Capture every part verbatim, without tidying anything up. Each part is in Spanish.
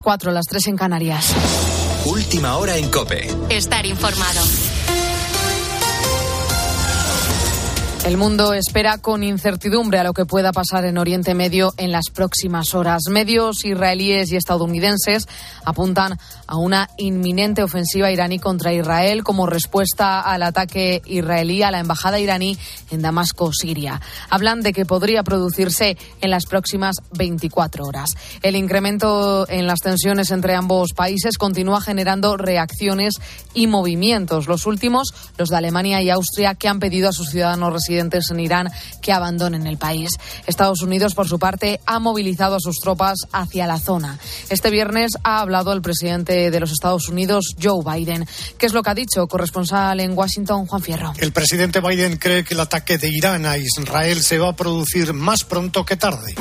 Cuatro, las tres en Canarias. Última hora en COPE. Estar informado. El mundo espera con incertidumbre a lo que pueda pasar en Oriente Medio en las próximas horas. Medios israelíes y estadounidenses apuntan a una inminente ofensiva iraní contra Israel como respuesta al ataque israelí a la embajada iraní en Damasco, Siria. Hablan de que podría producirse en las próximas veinticuatro horas. El incremento en las tensiones entre ambos países continúa generando reacciones y movimientos. Los últimos, los de Alemania y Austria, que han pedido a sus ciudadanos residentes en Irán que abandonen el país. Estados Unidos, por su parte, ha movilizado a sus tropas hacia la zona. Este viernes ha hablado el presidente de los Estados Unidos, Joe Biden. ¿Qué es lo que ha dicho? Corresponsal en Washington, Juan Fierro. El presidente Biden cree que el ataque de Irán a Israel se va a producir más pronto que tarde.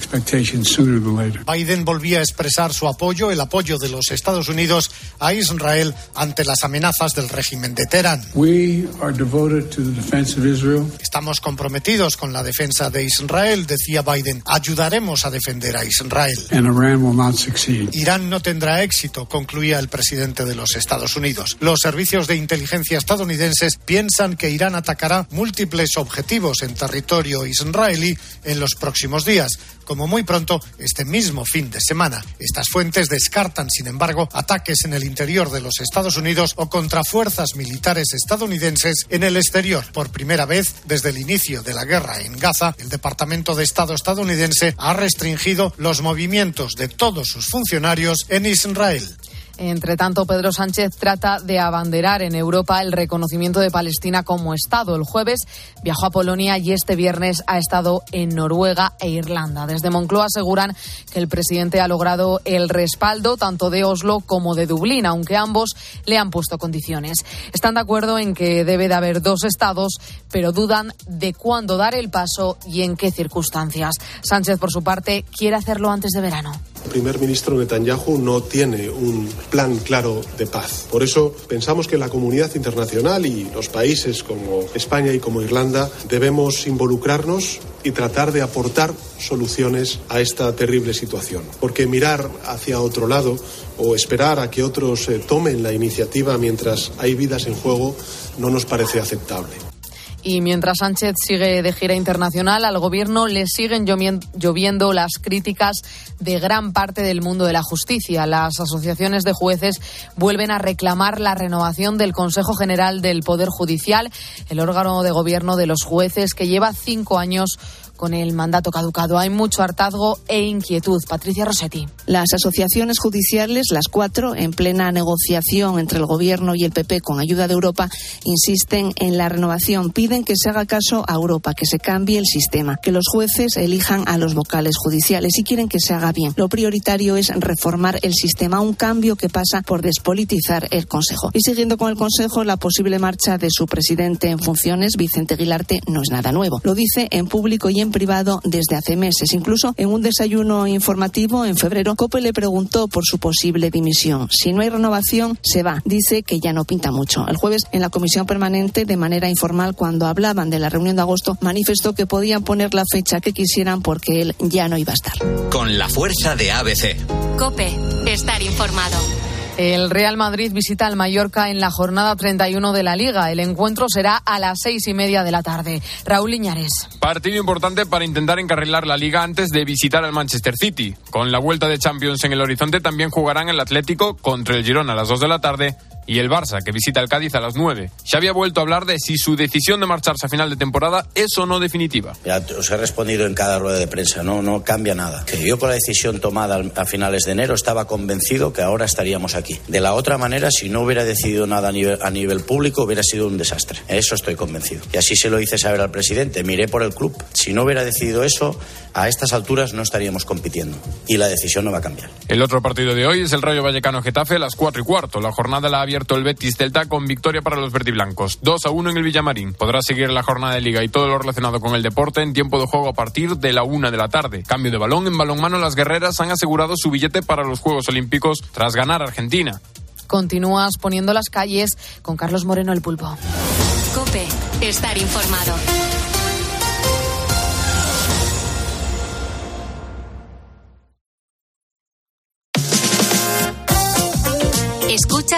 Biden volvía a expresar su apoyo, el apoyo de los Estados Unidos a Israel ante las amenazas del régimen de Teherán. We are devoted to the defense of Israel. Estamos comprometidos con la defensa de Israel, decía Biden. Ayudaremos a defender a Israel. And Iran will not succeed. Irán no tendrá éxito, concluía el presidente de los Estados Unidos. Los servicios de inteligencia estadounidenses piensan que Irán atacará múltiples objetivos en territorio israelí en los próximos días, como muy pronto este mismo fin de semana. Estas fuentes descartan, sin embargo, ataques en el interior de los Estados Unidos o contra fuerzas militares estadounidenses en el exterior. Por primera vez desde el inicio de la guerra en Gaza, el Departamento de Estado estadounidense ha restringido los movimientos de todos sus funcionarios en Israel. Entre tanto, Pedro Sánchez trata de abanderar en Europa el reconocimiento de Palestina como Estado. El jueves viajó a Polonia y este viernes ha estado en Noruega e Irlanda. Desde Moncloa aseguran que el presidente ha logrado el respaldo tanto de Oslo como de Dublín, aunque ambos le han puesto condiciones. Están de acuerdo en que debe de haber dos Estados, pero dudan de cuándo dar el paso y en qué circunstancias. Sánchez, por su parte, quiere hacerlo antes de verano. El primer ministro Netanyahu no tiene un plan claro de paz. Por eso pensamos que la comunidad internacional y los países como España y como Irlanda debemos involucrarnos y tratar de aportar soluciones a esta terrible situación. Porque mirar hacia otro lado o esperar a que otros eh, tomen la iniciativa mientras hay vidas en juego no nos parece aceptable. Y mientras Sánchez sigue de gira internacional, al gobierno le siguen lloviendo las críticas de gran parte del mundo de la justicia. Las asociaciones de jueces vuelven a reclamar la renovación del Consejo General del Poder Judicial, el órgano de gobierno de los jueces que lleva cinco años con el mandato caducado. Hay mucho hartazgo e inquietud. Patricia Rossetti. Las asociaciones judiciales, las cuatro, en plena negociación entre el Gobierno y el P P con ayuda de Europa, insisten en la renovación. Piden que se haga caso a Europa, que se cambie el sistema, que los jueces elijan a los vocales judiciales y quieren que se haga bien. Lo prioritario es reformar el sistema, un cambio que pasa por despolitizar el Consejo. Y siguiendo con el Consejo, la posible marcha de su presidente en funciones, Vicente Guilarte, no es nada nuevo. Lo dice en público y en privado desde hace meses. Incluso en un desayuno informativo en febrero, COPE le preguntó por su posible dimisión. Si no hay renovación, se va. Dice que ya no pinta mucho. El jueves, en la comisión permanente, de manera informal, cuando hablaban de la reunión de agosto, manifestó que podían poner la fecha que quisieran porque él ya no iba a estar. Con la fuerza de A B C. COPE. Estar informado. El Real Madrid visita al Mallorca en la jornada treinta y uno de la Liga. El encuentro será a las seis y media de la tarde. Raúl Liñares. Partido importante para intentar encarrilar la Liga antes de visitar al Manchester City. Con la vuelta de Champions en el horizonte, también jugarán el Atlético contra el Girona a las dos de la tarde y el Barça, que visita el Cádiz a las nueve. Xavi ha vuelto a hablar de si su decisión de marcharse a final de temporada es o no definitiva. Ya os he respondido en cada rueda de prensa, no, no cambia nada. Que yo con la decisión tomada a finales de enero estaba convencido que ahora estaríamos aquí. De la otra manera, si no hubiera decidido nada a nivel, a nivel público, hubiera sido un desastre. Eso estoy convencido. Y así se lo hice saber al presidente. Miré por el club. Si no hubiera decidido eso, a estas alturas no estaríamos compitiendo. Y la decisión no va a cambiar. El otro partido de hoy es el Rayo Vallecano-Getafe a las cuatro y cuarto. La jornada la ha abierto el Betis Celta con victoria para los verdiblancos. dos a uno en el Villamarín. Podrá seguir la jornada de Liga y todo lo relacionado con el deporte en tiempo de juego a partir de la una de la tarde. Cambio de balón. En balonmano, las guerreras han asegurado su billete para los Juegos Olímpicos tras ganar a Argentina. Continúas poniendo las calles con Carlos Moreno, el Pulpo. COPE. Estar informado.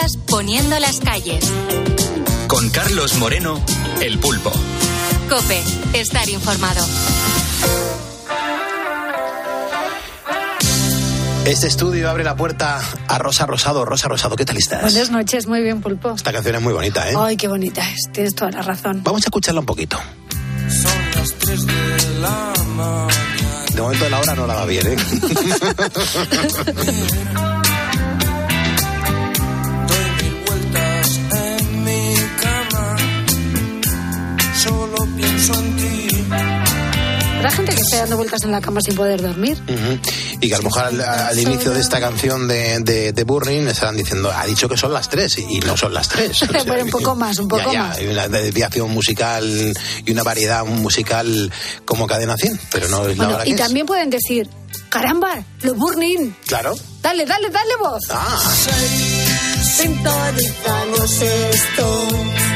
horas poniendo las calles. Con Carlos Moreno, El Pulpo. COPE, estar informado. Este estudio abre la puerta a Rosa Rosado. Rosa Rosado, ¿qué tal estás? Buenas noches, muy bien, Pulpo. Esta canción es muy bonita, ¿eh? Ay, qué bonita es, tienes toda la razón. Vamos a escucharla un poquito. Son las tres de la mañana. De momento la hora no la va bien, ¿eh? Doy mil vueltas en mi cama. Solo pienso en ti. Habrá gente que esté dando vueltas en la cama sin poder dormir. Uh-huh. Y que a lo mejor al, al inicio de esta canción de, de, de Burning estarán diciendo, ha dicho que son las tres, y no son las tres. O sea, pero un poco más, un poco ya, ya, más. Hay una desviación musical y una variedad musical como Cadena cien, pero no es la Bueno, hora que y es. también pueden decir, caramba, los Burning. Claro. Dale, dale, dale voz. Ah. Sintonizamos esto.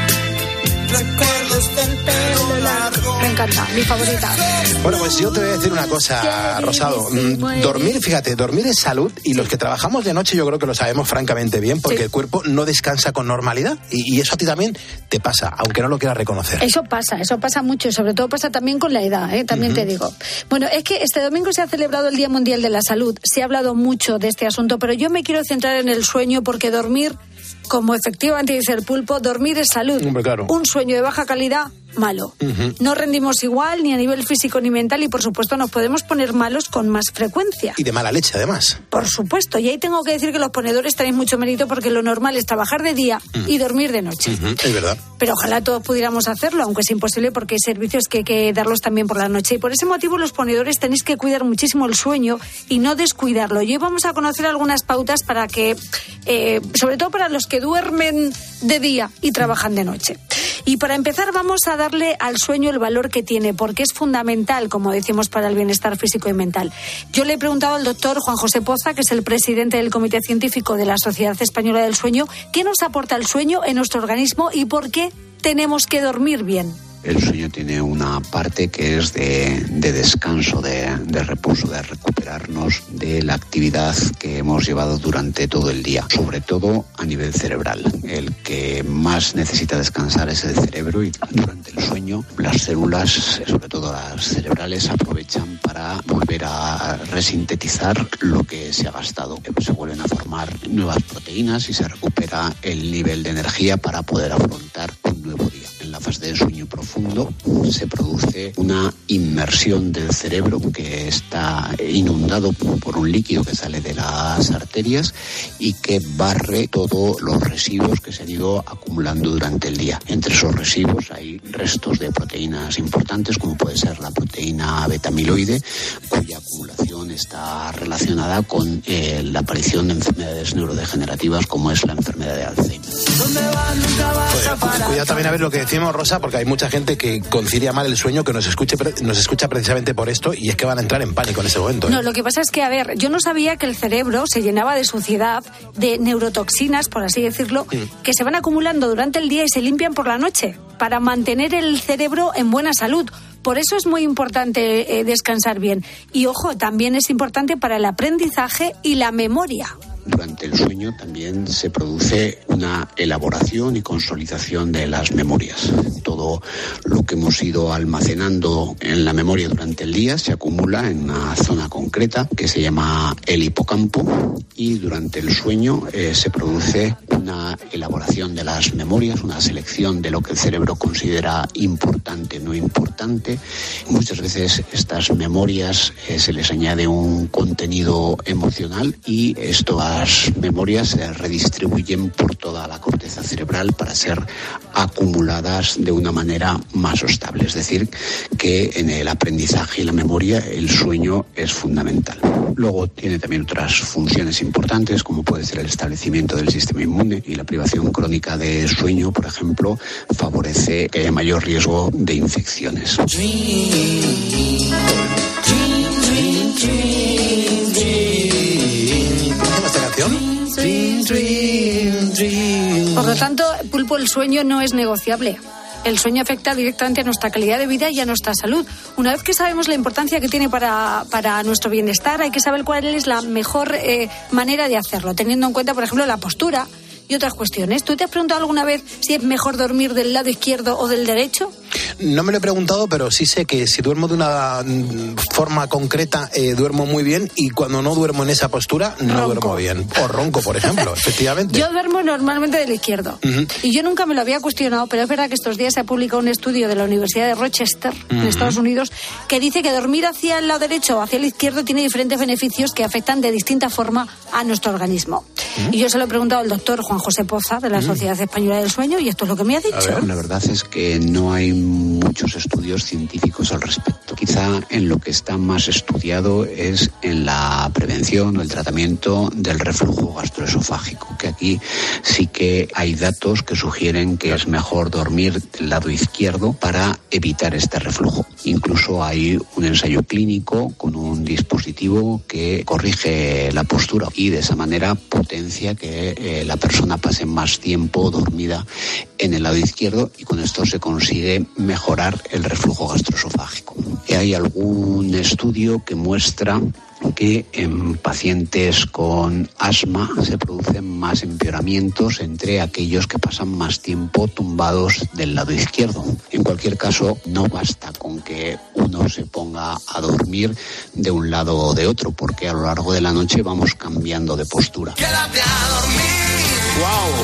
Recuerdos del pelo largo. Me encanta, mi favorita. Bueno, pues yo te voy a decir una cosa, Rosado. Dormir, fíjate, dormir es salud, y los que trabajamos de noche yo creo que lo sabemos francamente bien, porque sí. El cuerpo no descansa con normalidad, y, y eso a ti también te pasa, aunque no lo quieras reconocer. Eso pasa, eso pasa mucho, y sobre todo pasa también con la edad, ¿eh? También uh-huh. te digo. Bueno, es que este domingo se ha celebrado el Día Mundial de la Salud. Se ha hablado mucho de este asunto, pero yo me quiero centrar en el sueño, porque dormir, como efectivamente dice el Pulpo, dormir es salud. Hombre, claro. Un sueño de baja calidad, malo. Uh-huh. No rendimos igual, ni a nivel físico ni mental, y por supuesto nos podemos poner malos con más frecuencia. Y de mala leche, además. Por supuesto, y ahí tengo que decir que los ponedores tenéis mucho mérito, porque lo normal es trabajar de día uh-huh. y dormir de noche. Uh-huh. Es verdad. Pero ojalá todos pudiéramos hacerlo, aunque es imposible, porque hay servicios que hay que darlos también por la noche. Y por ese motivo los ponedores tenéis que cuidar muchísimo el sueño y no descuidarlo. Y hoy vamos a conocer algunas pautas para que, eh, sobre todo para los que duermen de día y trabajan de noche. Y para empezar vamos a darle al sueño el valor que tiene, porque es fundamental, como decimos, para el bienestar físico y mental. Yo le he preguntado al doctor Juan José Poza, que es el presidente del Comité Científico de la Sociedad Española del Sueño, qué nos aporta el sueño en nuestro organismo y por qué tenemos que dormir bien. El sueño tiene una parte que es de, de descanso, de, de reposo, de recuperarnos de la actividad que hemos llevado durante todo el día, sobre todo a nivel cerebral. El que más necesita descansar es el cerebro, y durante el sueño las células, sobre todo las cerebrales, aprovechan para volver a resintetizar lo que se ha gastado. Se vuelven a formar nuevas proteínas y se recupera el nivel de energía para poder afrontar un nuevo día. En la fase del sueño profundo se produce una inmersión del cerebro, que está inundado por un líquido que sale de las arterias y que barre todos los residuos que se han ido acumulando durante el día. Entre esos residuos hay restos de proteínas importantes, como puede ser la proteína beta-amiloide, cuya acumulación está relacionada con eh, la aparición de enfermedades neurodegenerativas, como es la enfermedad de Alzheimer. Pues, cuidado también a ver lo que decimos, Rosa, porque hay mucha gente que concilia mal el sueño, que nos escuche nos escucha precisamente por esto, y es que van a entrar en pánico en ese momento, ¿eh? No, lo que pasa es que, a ver, yo no sabía que el cerebro se llenaba de suciedad, de neurotoxinas, por así decirlo, mm. que se van acumulando durante el día y se limpian por la noche, para mantener el cerebro en buena salud. Por eso es muy importante eh, descansar bien. Y ojo, también es importante para el aprendizaje y la memoria. Durante el sueño también se produce una elaboración y consolidación de las memorias. Todo lo que hemos ido almacenando en la memoria durante el día se acumula en una zona concreta que se llama el hipocampo, y durante el sueño eh, se produce una elaboración de las memorias, una selección de lo que el cerebro considera importante, no importante. Muchas veces estas memorias eh, se les añade un contenido emocional, y esto las memorias se redistribuyen por toda la corteza cerebral para ser acumuladas de una manera más estable. Es decir, que en el aprendizaje y la memoria el sueño es fundamental. Luego tiene también otras funciones importantes, como puede ser el establecimiento del sistema inmune, y la privación crónica de sueño, por ejemplo, favorece que haya mayor riesgo de infecciones. Por lo tanto, Pulpo, el sueño no es negociable. El sueño afecta directamente a nuestra calidad de vida y a nuestra salud. Una vez que sabemos la importancia que tiene para, para nuestro bienestar, hay que saber cuál es la mejor eh, manera de hacerlo, teniendo en cuenta, por ejemplo, la postura, y otras cuestiones. ¿Tú te has preguntado alguna vez si es mejor dormir del lado izquierdo o del derecho? No me lo he preguntado, pero sí sé que si duermo de una forma concreta, eh, duermo muy bien, y cuando no duermo en esa postura, no ronco. duermo bien. O ronco, por ejemplo, efectivamente. Yo duermo normalmente del izquierdo. Uh-huh. Y yo nunca me lo había cuestionado, pero es verdad que estos días se ha publicado un estudio de la Universidad de Rochester, uh-huh. en Estados Unidos, que dice que dormir hacia el lado derecho o hacia el izquierdo tiene diferentes beneficios que afectan de distinta forma a nuestro organismo. Uh-huh. Y yo se lo he preguntado al doctor Juan José Poza, de la uh-huh. Sociedad Española del Sueño, y esto es lo que me ha dicho. La verdad es que no hay muchos estudios científicos al respecto. Quizá en lo que está más estudiado es en la prevención o el tratamiento del reflujo gastroesofágico, que aquí sí que hay datos que sugieren que es mejor dormir del lado izquierdo para evitar este reflujo. Incluso hay un ensayo clínico con un dispositivo que corrige la postura y de esa manera potencia que eh, la persona pase más tiempo dormida en el lado izquierdo, y con esto se consigue mejorar el reflujo gastroesofágico. Y hay algún estudio que muestra que en pacientes con asma se producen más empeoramientos entre aquellos que pasan más tiempo tumbados del lado izquierdo. En cualquier caso, no basta con que uno se ponga a dormir de un lado o de otro, porque a lo largo de la noche vamos cambiando de postura. Quédate a dormir. ¡Wow!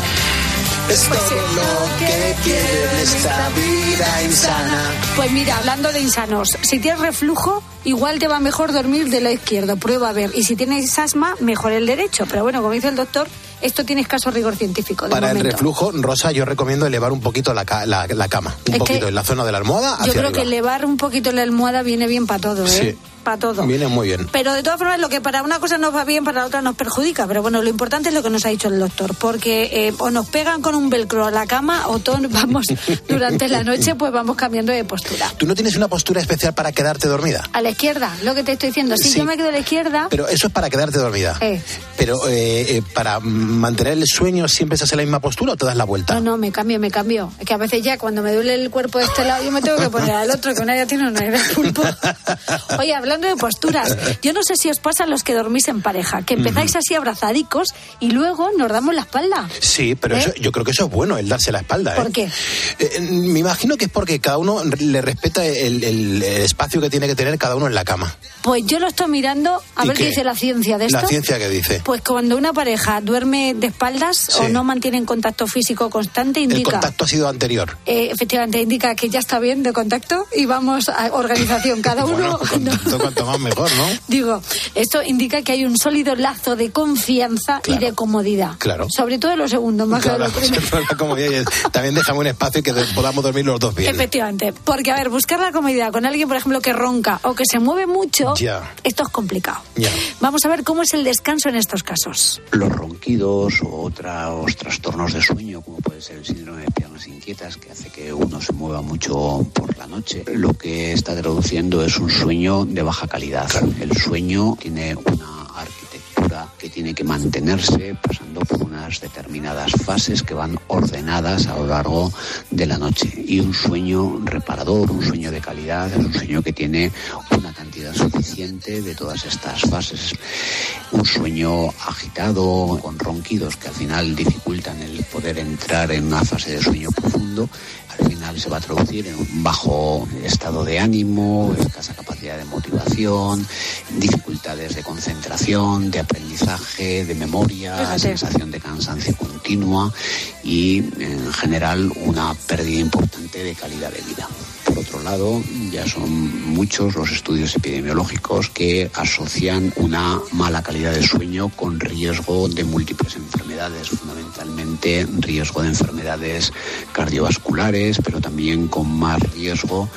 Es todo lo que quiero en esta vida insana. Pues mira, hablando de insanos, si tienes reflujo, igual te va mejor dormir del lado izquierdo, prueba a ver. Y si tienes asma, mejor el derecho. Pero bueno, como dice el doctor, esto tiene escaso rigor científico. De Para momento. el reflujo, Rosa, yo recomiendo elevar un poquito la, la, la cama. Un es poquito en la zona de la almohada hacia Yo creo arriba. que elevar un poquito la almohada viene bien para todo, ¿eh? Sí. Para todo. Viene muy bien. Pero de todas formas, lo que para una cosa nos va bien, para la otra nos perjudica. Pero bueno, lo importante es lo que nos ha dicho el doctor, porque eh, o nos pegan con un velcro a la cama o todos vamos durante la noche, pues vamos cambiando de postura. ¿Tú no tienes una postura especial para quedarte dormida? A la izquierda, lo que te estoy diciendo. Si Sí. yo me quedo a la izquierda... Pero eso es para quedarte dormida. Eh. Pero eh, eh, para mantener el sueño, ¿siempre se hace la misma postura o te das la vuelta? No, no, me cambio, me cambio. Es que a veces ya cuando me duele el cuerpo de este lado, yo me tengo que poner al otro, que una ya tiene una idea de pulpo. Oye, hablando de posturas, yo no sé si os pasa a los que dormís en pareja, que empezáis uh-huh. así abrazadicos y luego nos damos la espalda. Sí, pero ¿Eh? eso, yo creo que eso es bueno, el darse la espalda. ¿eh? ¿Por qué? Eh, me imagino que es porque cada uno le respeta el, el, el espacio que tiene que tener cada uno en la cama. Pues yo lo estoy mirando a ver qué? qué dice la ciencia de esto. ¿La ciencia qué dice? Pues cuando una pareja duerme de espaldas sí. o no mantienen contacto físico constante, indica... El contacto ha sido anterior. Eh, efectivamente, indica que ya está bien de contacto y vamos a organización. Cada uno... Bueno, contacto no. cuanto más mejor, ¿no? Digo, esto indica que hay un sólido lazo de confianza claro. y de comodidad. Claro. Sobre todo lo segundo, más claro, que lo primero. La comodidad. También déjame un espacio y que podamos dormir los dos bien. Efectivamente. Porque, a ver, buscar la comodidad con alguien, por ejemplo, que ronca o que se mueve mucho, ya. esto es complicado. Ya. Vamos a ver cómo es el descanso en estos casos. Los ronquidos o otros trastornos de sueño, como puede ser el síndrome de piernas inquietas, que hace que uno se mueva mucho por la noche, lo que está traduciendo es un sueño de baja calidad. El sueño tiene una arquitectura que tiene que mantenerse pasando por unas determinadas fases que van ordenadas a lo largo de la noche. Y un sueño reparador, un sueño de calidad, es un sueño que tiene una cantidad suficiente de todas estas fases. Un sueño agitado, con ronquidos que al final dificultan el poder entrar en una fase de sueño profundo, al final se va a traducir en un bajo estado de ánimo, escasa capacidad de motivación, dificultades de concentración, de aprendizaje, de memoria, Fíjate. sensación de cansancio continua y, en general, una pérdida importante de calidad de vida. Por otro lado, ya son muchos los estudios epidemiológicos que asocian una mala calidad de sueño con riesgo de múltiples enfermedades, fundamentalmente riesgo de enfermedades cardiovasculares, pero también con más riesgo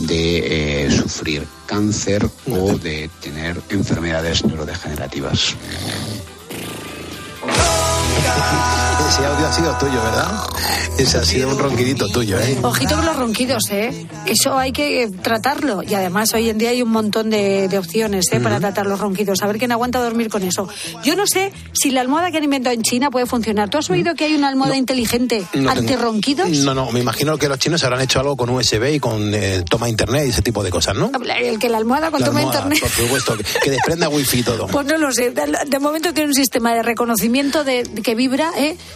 de eh, sufrir cáncer o de tener enfermedades neurodegenerativas. Ese audio ha sido tuyo, ¿verdad? Ese ha sido un ronquidito tuyo, ¿eh? Ojito con los ronquidos, ¿eh? Eso hay que tratarlo. Y además hoy en día hay un montón de, de opciones, ¿eh? Uh-huh. Para tratar los ronquidos. A ver quién aguanta dormir con eso. Yo no sé si la almohada que han inventado en China puede funcionar. ¿Tú has oído que hay una almohada no, inteligente no anti-ronquidos? No, no. Me imagino que los chinos habrán hecho algo con U S B y con eh, toma internet y ese tipo de cosas, ¿no? El que la almohada con la toma almohada, internet. Por supuesto, que, que desprenda wifi y todo. Pues no lo sé. De, de momento tiene un sistema de reconocimiento de, de que vibra, ¿eh?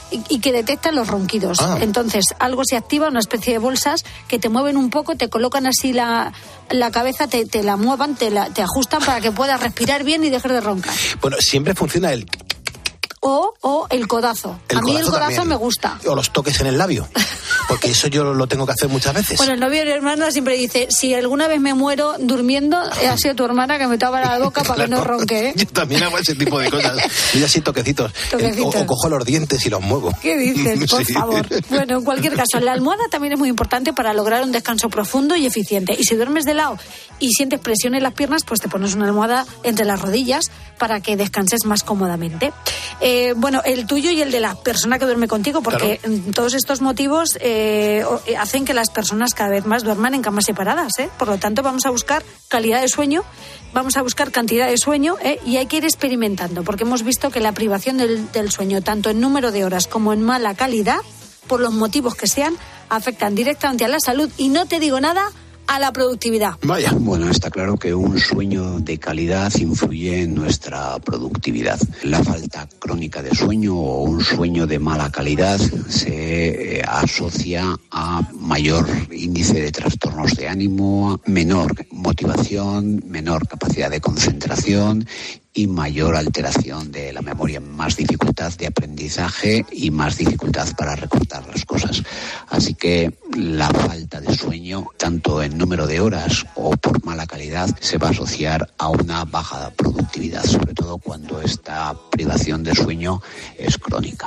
y, y que detectan los ronquidos. Ah. Entonces, algo se activa, una especie de bolsas que te mueven un poco, te colocan así la, la cabeza, te, te la muevan, te, la, te ajustan para que puedas respirar bien y dejes de roncar. Bueno, siempre funciona el... O, o el codazo. El a mí codazo el codazo también. me gusta. O los toques en el labio. Porque eso yo lo tengo que hacer muchas veces. Bueno, el novio de mi hermana siempre dice, si alguna vez me muero durmiendo, ha sido tu hermana que me tapa la boca para claro. que no ronque, ¿eh? Yo también hago ese tipo de cosas. Y así toquecitos. toquecitos. O, o cojo los dientes y los muevo. ¿Qué dices? Por sí. favor. Bueno, en cualquier caso, la almohada también es muy importante para lograr un descanso profundo y eficiente. Y si duermes de lado y sientes presión en las piernas, pues te pones una almohada entre las rodillas para que descanses más cómodamente. Eh, bueno, el tuyo y el de la persona que duerme contigo, porque claro. todos estos motivos eh, hacen que las personas cada vez más duerman en camas separadas, ¿eh? Por lo tanto, vamos a buscar calidad de sueño, vamos a buscar cantidad de sueño, ¿eh? Y hay que ir experimentando, porque hemos visto que la privación del, del sueño, tanto en número de horas como en mala calidad, por los motivos que sean, afectan directamente a la salud y no te digo nada, a la productividad. Vaya. Bueno, está claro que un sueño de calidad influye en nuestra productividad. La falta crónica de sueño o un sueño de mala calidad se eh, asocia a mayor índice de trastornos de ánimo, menor motivación, menor capacidad de concentración y mayor alteración de la memoria, más dificultad de aprendizaje y más dificultad para recordar las cosas. Así que la falta de sueño, tanto en número de horas o por mala calidad, se va a asociar a una baja productividad, sobre todo cuando esta privación de sueño es crónica.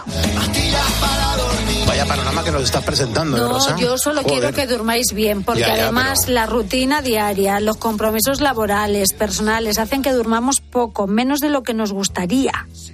Vaya panorama que nos estás presentando, no, ¿eh, Rosa? Yo solo Joder. quiero que durmáis bien, porque ya, ya, además pero... la rutina diaria, los compromisos laborales, personales, hacen que durmamos poco, menos de lo que nos gustaría.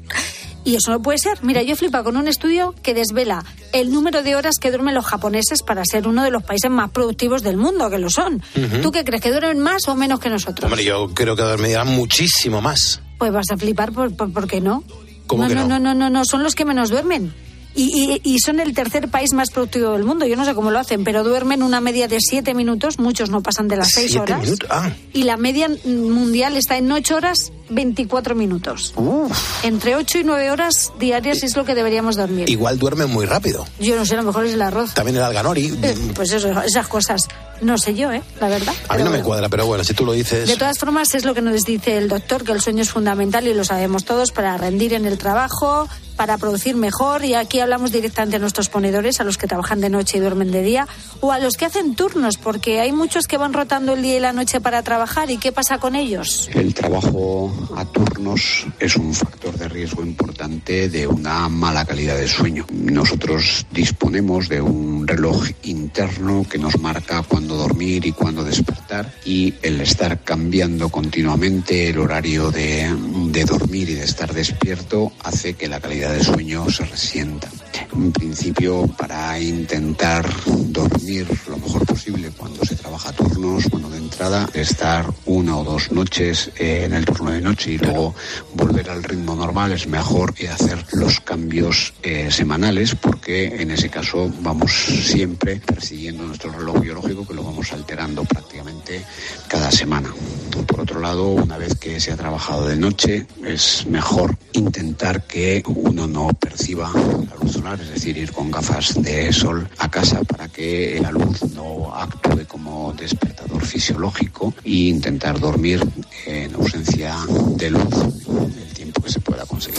Y eso no puede ser. Mira, yo flipo con un estudio que desvela el número de horas que duermen los japoneses para ser uno de los países más productivos del mundo, que lo son. Uh-huh. ¿Tú qué crees? ¿Que duermen más o menos que nosotros? Hombre, yo creo que dormirán muchísimo más. Pues vas a flipar, ¿por, por, ¿por qué no? ¿Cómo no, que no, no? no, no, no, no, son los que menos duermen. Y, y, y son el tercer país más productivo del mundo. Yo no sé cómo lo hacen, pero duermen una media de siete minutos. Muchos no pasan de las seis horas. Minutos? Ah. Y la media mundial está en ocho horas veinticuatro minutos. Uf. Entre ocho y nueve horas diarias es lo que deberíamos dormir. Igual duermen muy rápido. Yo no sé, a lo mejor es el arroz. También el alganori. Eh, pues eso, esas cosas. No sé yo, ¿eh? La verdad. A mí no me cuadra, pero bueno, si tú lo dices... De todas formas, es lo que nos dice el doctor, que el sueño es fundamental y lo sabemos todos para rendir en el trabajo, para producir mejor. Y aquí hablamos directamente a nuestros ponedores, a los que trabajan de noche y duermen de día, o a los que hacen turnos, porque hay muchos que van rotando el día y la noche para trabajar. ¿Y qué pasa con ellos? El trabajo a turnos es un factor de riesgo importante de una mala calidad de sueño. Nosotros disponemos de un reloj interno que nos marca cuándo dormir y cuándo despertar, y el estar cambiando continuamente el horario de, de dormir y de estar despierto hace que la calidad de sueño se resienta. En principio, para intentar dormir lo mejor posible cuando se trabaja a turnos, bueno, de entrada, estar una o dos noches eh, en el turno de noche y luego volver al ritmo normal es mejor que hacer los cambios eh, semanales, porque en ese caso vamos siempre persiguiendo nuestro reloj biológico, que lo vamos alterando prácticamente cada semana. Por otro lado, una vez que se ha trabajado de noche, es mejor intentar que uno no perciba la luz solar, es decir, ir con gafas de sol a casa para que la luz no actúe como despertador fisiológico, e intentar dormir en ausencia de luz el tiempo que se pueda conseguir.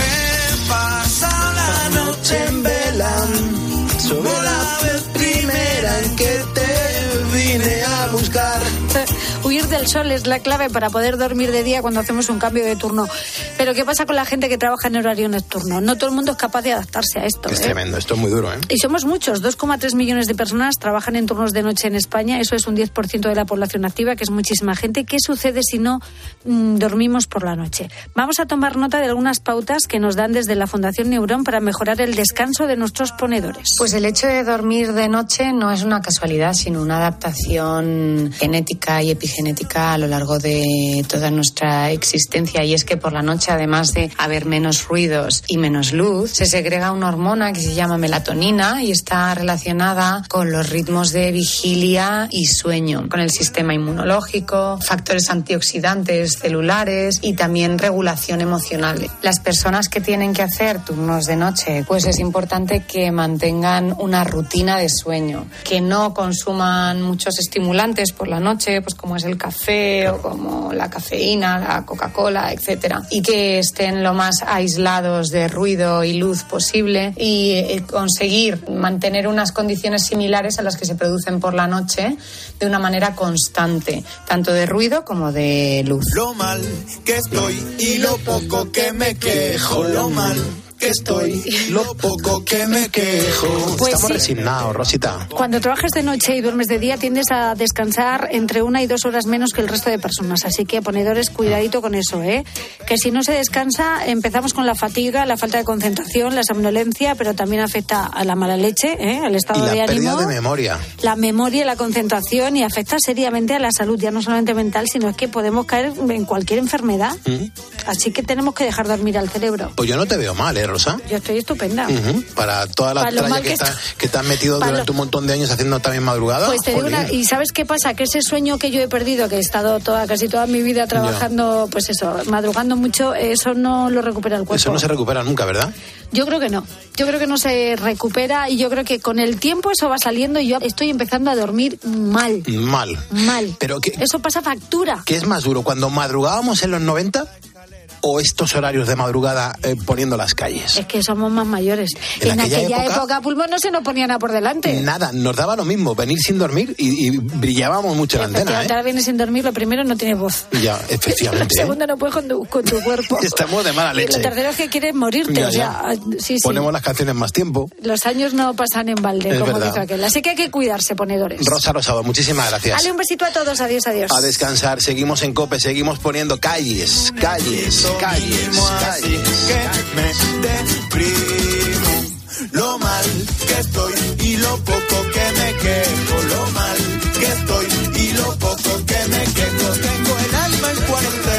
Me pasa la noche en vela, sobre la vez primera en que te vine a buscar. Huir del sol es la clave para poder dormir de día cuando hacemos un cambio de turno. Pero ¿qué pasa con la gente que trabaja en horario nocturno? No todo el mundo es capaz de adaptarse a esto. Es ¿eh? tremendo, esto es muy duro, ¿eh? Y somos muchos, dos coma tres millones de personas trabajan en turnos de noche en España. Eso es un diez por ciento de la población activa, que es muchísima gente. ¿Qué sucede si no mmm, dormimos por la noche? Vamos a tomar nota de algunas pautas que nos dan desde la Fundación Neurón para mejorar el descanso de nuestros ponedores. Pues el hecho de dormir de noche no es una casualidad, sino una adaptación genética y epigenética genética a lo largo de toda nuestra existencia, y es que por la noche, además de haber menos ruidos y menos luz, se segrega una hormona que se llama melatonina y está relacionada con los ritmos de vigilia y sueño, con el sistema inmunológico, factores antioxidantes celulares y también regulación emocional. Las personas que tienen que hacer turnos de noche, pues es importante que mantengan una rutina de sueño, que no consuman muchos estimulantes por la noche, pues como es el café o como la cafeína, la Coca-Cola, etcétera, y que estén lo más aislados de ruido y luz posible, y eh, conseguir mantener unas condiciones similares a las que se producen por la noche de una manera constante, tanto de ruido como de luz. Lo mal que estoy y lo poco que me quejo, lo mal que estoy, lo poco que me quejo. Pues Estamos sí. resignados, Rosita. Cuando trabajas de noche y duermes de día, tiendes a descansar entre una y dos horas menos que el resto de personas. Así que, ponedores, cuidadito con eso, ¿eh? Que si no se descansa, empezamos con la fatiga, la falta de concentración, la somnolencia, pero también afecta a la mala leche, ¿eh? Al estado Y la de ánimo. pérdida de memoria. La memoria y la concentración, y afecta seriamente a la salud, ya no solamente mental, sino es que podemos caer en cualquier enfermedad. ¿Mm? Así que tenemos que dejar dormir al cerebro. Pues yo no te veo mal, ¿eh, Rosa? Yo estoy estupenda. Uh-huh. Para toda la Para lo tralla mal que, que está, está- que te has metido Para durante lo- un montón de años haciendo también madrugada. Pues te digo Jolín. una, y ¿sabes qué pasa? Que ese sueño que yo he perdido, que he estado toda casi toda mi vida trabajando, pues eso, madrugando mucho, eso no lo recupera el cuerpo. Eso no se recupera nunca, ¿verdad? Yo creo que no. Yo creo que no se recupera, y yo creo que con el tiempo eso va saliendo, y yo estoy empezando a dormir mal. Mal. Mal. Pero ¿qué, Eso pasa factura. ¿qué es más duro? ¿Cuando madrugábamos en los noventa o estos horarios de madrugada eh, poniendo las calles? Es que somos más mayores. En En, aquella aquella, época- época, pulmón, no se nos ponía nada por delante. Nada, nos daba lo mismo, venir sin dormir y, y brillábamos mucho en la antena, Efectivamente, ¿eh? ahora vienes sin dormir, lo primero, no tienes voz. Ya, efectivamente. ¿eh? Segundo, no puedes con tu, con tu cuerpo. Estamos de mala Y leche. lo tercero es que quieres morirte. Ya, o sea, sí, sí. Ponemos las canciones más tiempo. Los años no pasan en balde, Es como verdad. dice aquel. Así que hay que cuidarse, ponedores. Rosa Rosado, muchísimas gracias. Dale un besito a todos. Adiós, adiós. A descansar, seguimos en COPE, seguimos poniendo calles, calles, calles, Así calles. que me deprimo. Lo mal que estoy y lo poco que me quejo. Lo mal que estoy y lo poco que me quejo. Tengo el alma en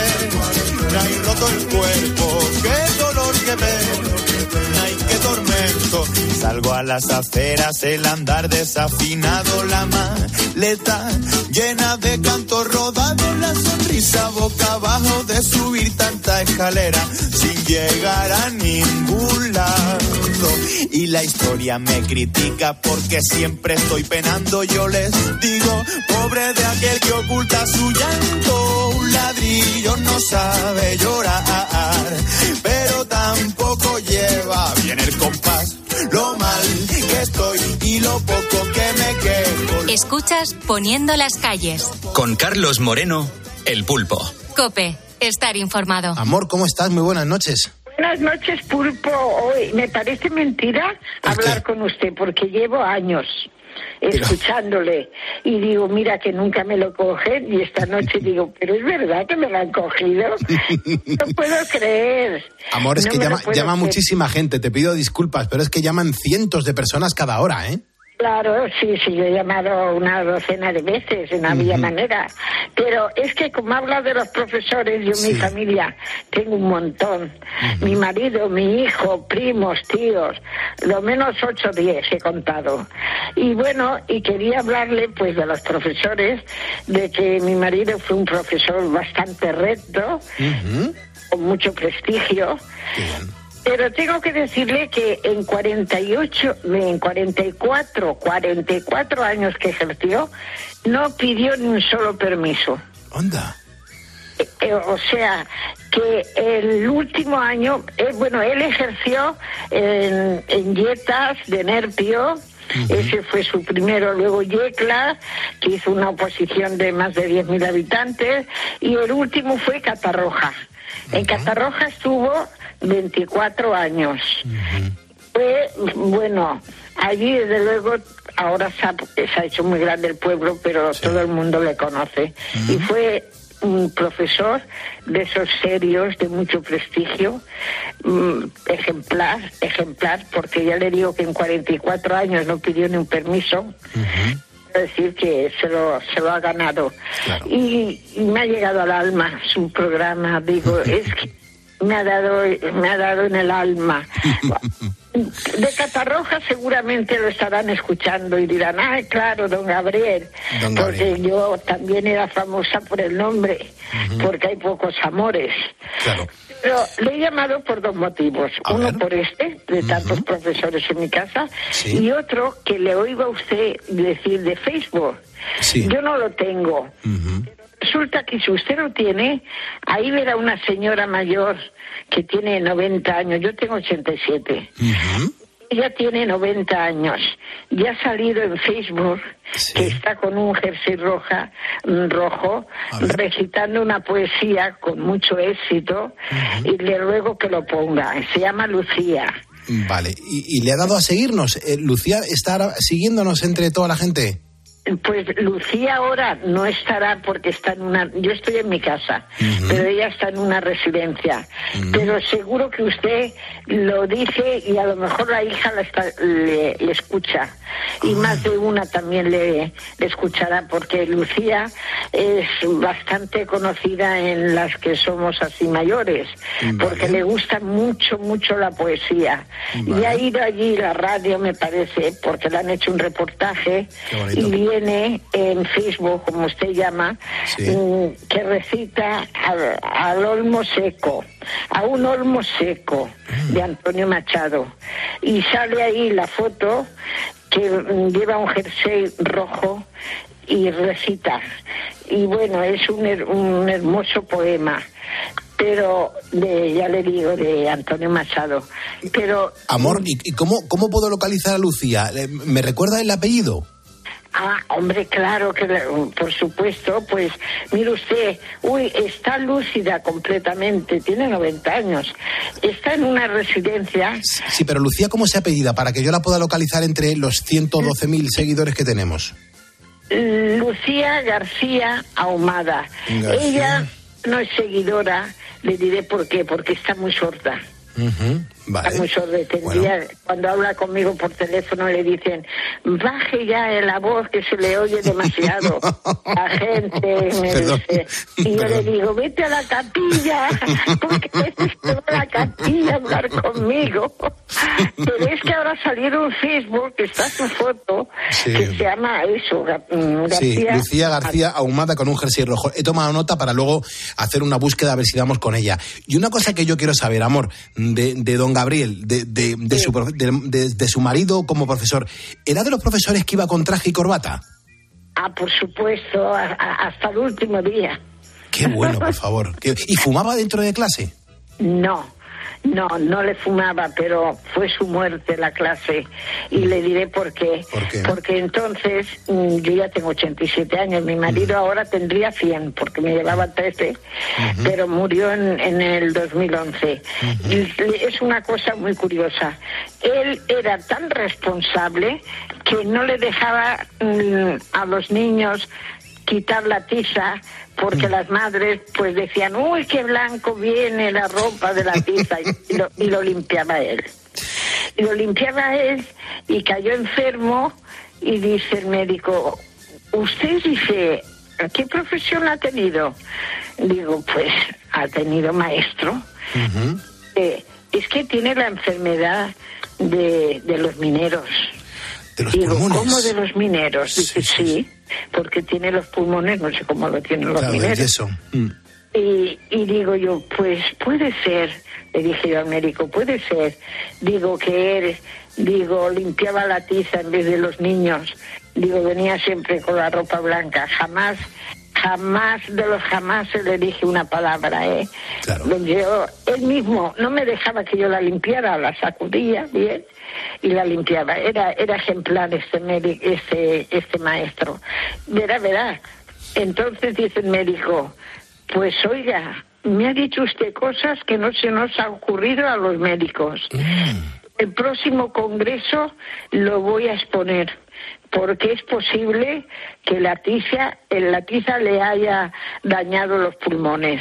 cuarentena y roto el cuerpo. Qué dolor que veo. Ay, qué tormento. Salgo a las aceras, el andar desafinado, la maleta llena de canto rodado, la sonrisa boca abajo de subir tanta escalera sin llegar a ningún lado. Y la historia me critica porque siempre estoy penando. Yo les digo, pobre de aquel que oculta su llanto. Un ladrillo no sabe llorar, pero tampoco lleva bien el compás. Lo mal que estoy y lo poco que me quejo. Escuchas Poniendo las calles. Con Carlos Moreno, El Pulpo. COPE. Estar informado. Amor, ¿cómo estás? Muy buenas noches. Buenas noches, Pulpo. Hoy me parece mentira hablar con usted, porque llevo años escuchándole y digo, mira que nunca me lo cogen, y esta noche digo, pero es verdad que me lo han cogido. No puedo creer. Amor, es No que me lo llama, puedo llama creer. muchísima gente, te pido disculpas, pero es que llaman cientos de personas cada hora, ¿eh? Claro, sí, sí, yo he llamado una docena de veces, no había manera. Pero es que como habla de los profesores, yo Sí. mi familia tengo un montón. Mi marido, mi hijo, primos, tíos, lo menos ocho o diez he contado. Y bueno, y quería hablarle pues de los profesores, de que mi marido fue un profesor bastante recto, con mucho prestigio. Pero tengo que decirle que en cuarenta y ocho, en cuarenta y cuatro, cuarenta y cuatro años que ejerció, no pidió ni un solo permiso. Onda. Eh, eh, o sea, que el último año, eh, bueno, él ejerció en, en Yetas de Nerpio. Ese fue su primero, luego Yecla, que hizo una oposición de más de diez mil habitantes, y el último fue Catarroja. En Catarroja estuvo veinticuatro años. Fue, bueno, allí desde luego, ahora se ha, se ha hecho muy grande el pueblo, pero todo el mundo le conoce. Y fue un profesor de esos serios, de mucho prestigio, mm, ejemplar, ejemplar, porque ya le digo que en cuarenta y cuatro años no pidió ni un permiso. decir que se lo, se lo ha ganado. Claro. Y, y me ha llegado al alma su programa, digo, es que me ha dado, me ha dado en el alma. De Catarroja seguramente lo estarán escuchando y dirán, ah, claro, don Gabriel, don Gabriel. Porque yo también era famosa por el nombre, uh-huh. porque hay pocos amores. Claro. Pero le he llamado por dos motivos. A Uno ver. por este, de tantos uh-huh. profesores en mi casa, ¿sí? Y otro que le oigo a usted decir de Facebook. Sí. Yo no lo tengo. Uh-huh. Resulta que si usted lo tiene, ahí verá una señora mayor que tiene noventa años, yo tengo ochenta y siete. Uh-huh. Ella tiene noventa años, ya ha salido en Facebook, sí. que está con un jersey roja, rojo, recitando una poesía con mucho éxito, uh-huh. y le ruego que lo ponga. Se llama Lucía. Vale, ¿y, y le ha dado a seguirnos? Eh, ¿Lucía está siguiéndonos entre toda la gente? Pues Lucía ahora no estará porque está en una... Yo estoy en mi casa, uh-huh. pero ella está en una residencia. Uh-huh. Pero seguro que usted lo dice y a lo mejor la hija la está, le, le escucha. Y uh-huh. más de una también le, le escuchará, porque Lucía es bastante conocida en las que somos así mayores, vale. porque le gusta mucho, mucho la poesía. Vale. Y ha ido allí la radio, me parece, porque le han hecho un reportaje y viene en Facebook, como usted llama, sí. que recita al, al olmo seco, a un olmo seco mm. de Antonio Machado, y sale ahí la foto que lleva un jersey rojo y recita, y bueno, es un, un hermoso poema, pero de, ya le digo, de Antonio Machado. Pero amor, ¿y, y cómo, cómo puedo localizar a Lucía? ¿Me recuerda el apellido? Ah, hombre, claro que, por supuesto, pues, mire usted, uy, está lúcida completamente, tiene noventa años, está en una residencia. Sí, pero Lucía, ¿cómo se apellida? Para que yo la pueda localizar entre los ciento doce mil seguidores que tenemos. Lucía García Ahumada. García. Ella no es seguidora, le diré por qué, porque está muy sorda. Uh-huh. Vale. Está muy sorda. Tendría, bueno. Cuando habla conmigo por teléfono le dicen, baje ya la voz que se le oye demasiado. La gente me Perdón. dice, y yo Perdón. le digo, vete a la capilla, porque veces te va a la capilla a hablar conmigo. Pero es que ahora salieron en Facebook, que está su foto, sí. que se llama eso, García. Sí, Lucía García Ahumada con un jersey rojo. He tomado nota para luego hacer una búsqueda a ver si damos con ella. Y una cosa que yo quiero saber, amor, de, de don Gabriel, de, de, de, sí. su, de, de, de su marido como profesor, ¿era de los profesores que iba con traje y corbata? Ah, por supuesto, a, a, hasta el último día. Qué bueno, por favor. ¿Y fumaba dentro de clase? No. No, no le fumaba, pero fue su muerte la clase. Y le diré por qué. ¿Por qué? Porque entonces, yo ya tengo ochenta y siete años, mi marido uh-huh. ahora tendría cien, porque me llevaba trece, uh-huh. pero murió en, en el dos mil once. Uh-huh. Y es una cosa muy curiosa. Él era tan responsable que no le dejaba mm, a los niños quitar la tiza, porque mm. las madres pues decían, uy, qué blanco viene la ropa de la tiza, y, lo, y lo limpiaba él. Y lo limpiaba él y cayó enfermo y dice el médico, usted dice, ¿qué profesión ha tenido? Digo, pues ha tenido maestro. Uh-huh. Eh, es que tiene la enfermedad de, de los mineros. ¿De los Digo, pulmones? ¿cómo de los mineros? Sí, Dice, sí, sí, porque tiene los pulmones, no sé cómo lo tienen los claro, mineros. Eso. Mm. Y, y digo yo, pues puede ser, le dije yo al médico, puede ser. Digo que él, digo, limpiaba la tiza en vez de los niños. Digo, venía siempre con la ropa blanca. Jamás, jamás de los jamás le dije una palabra, ¿eh? Claro. Yo, él mismo no me dejaba que yo la limpiara, la sacudía bien y la limpiaba. Era era ejemplar este médico, este este maestro. Verá, verá. Entonces dice el médico, pues oiga, me ha dicho usted cosas que no se nos ha ocurrido a los médicos. Mm. El próximo congreso lo voy a exponer, porque es posible que la tiza, la tiza le haya dañado los pulmones.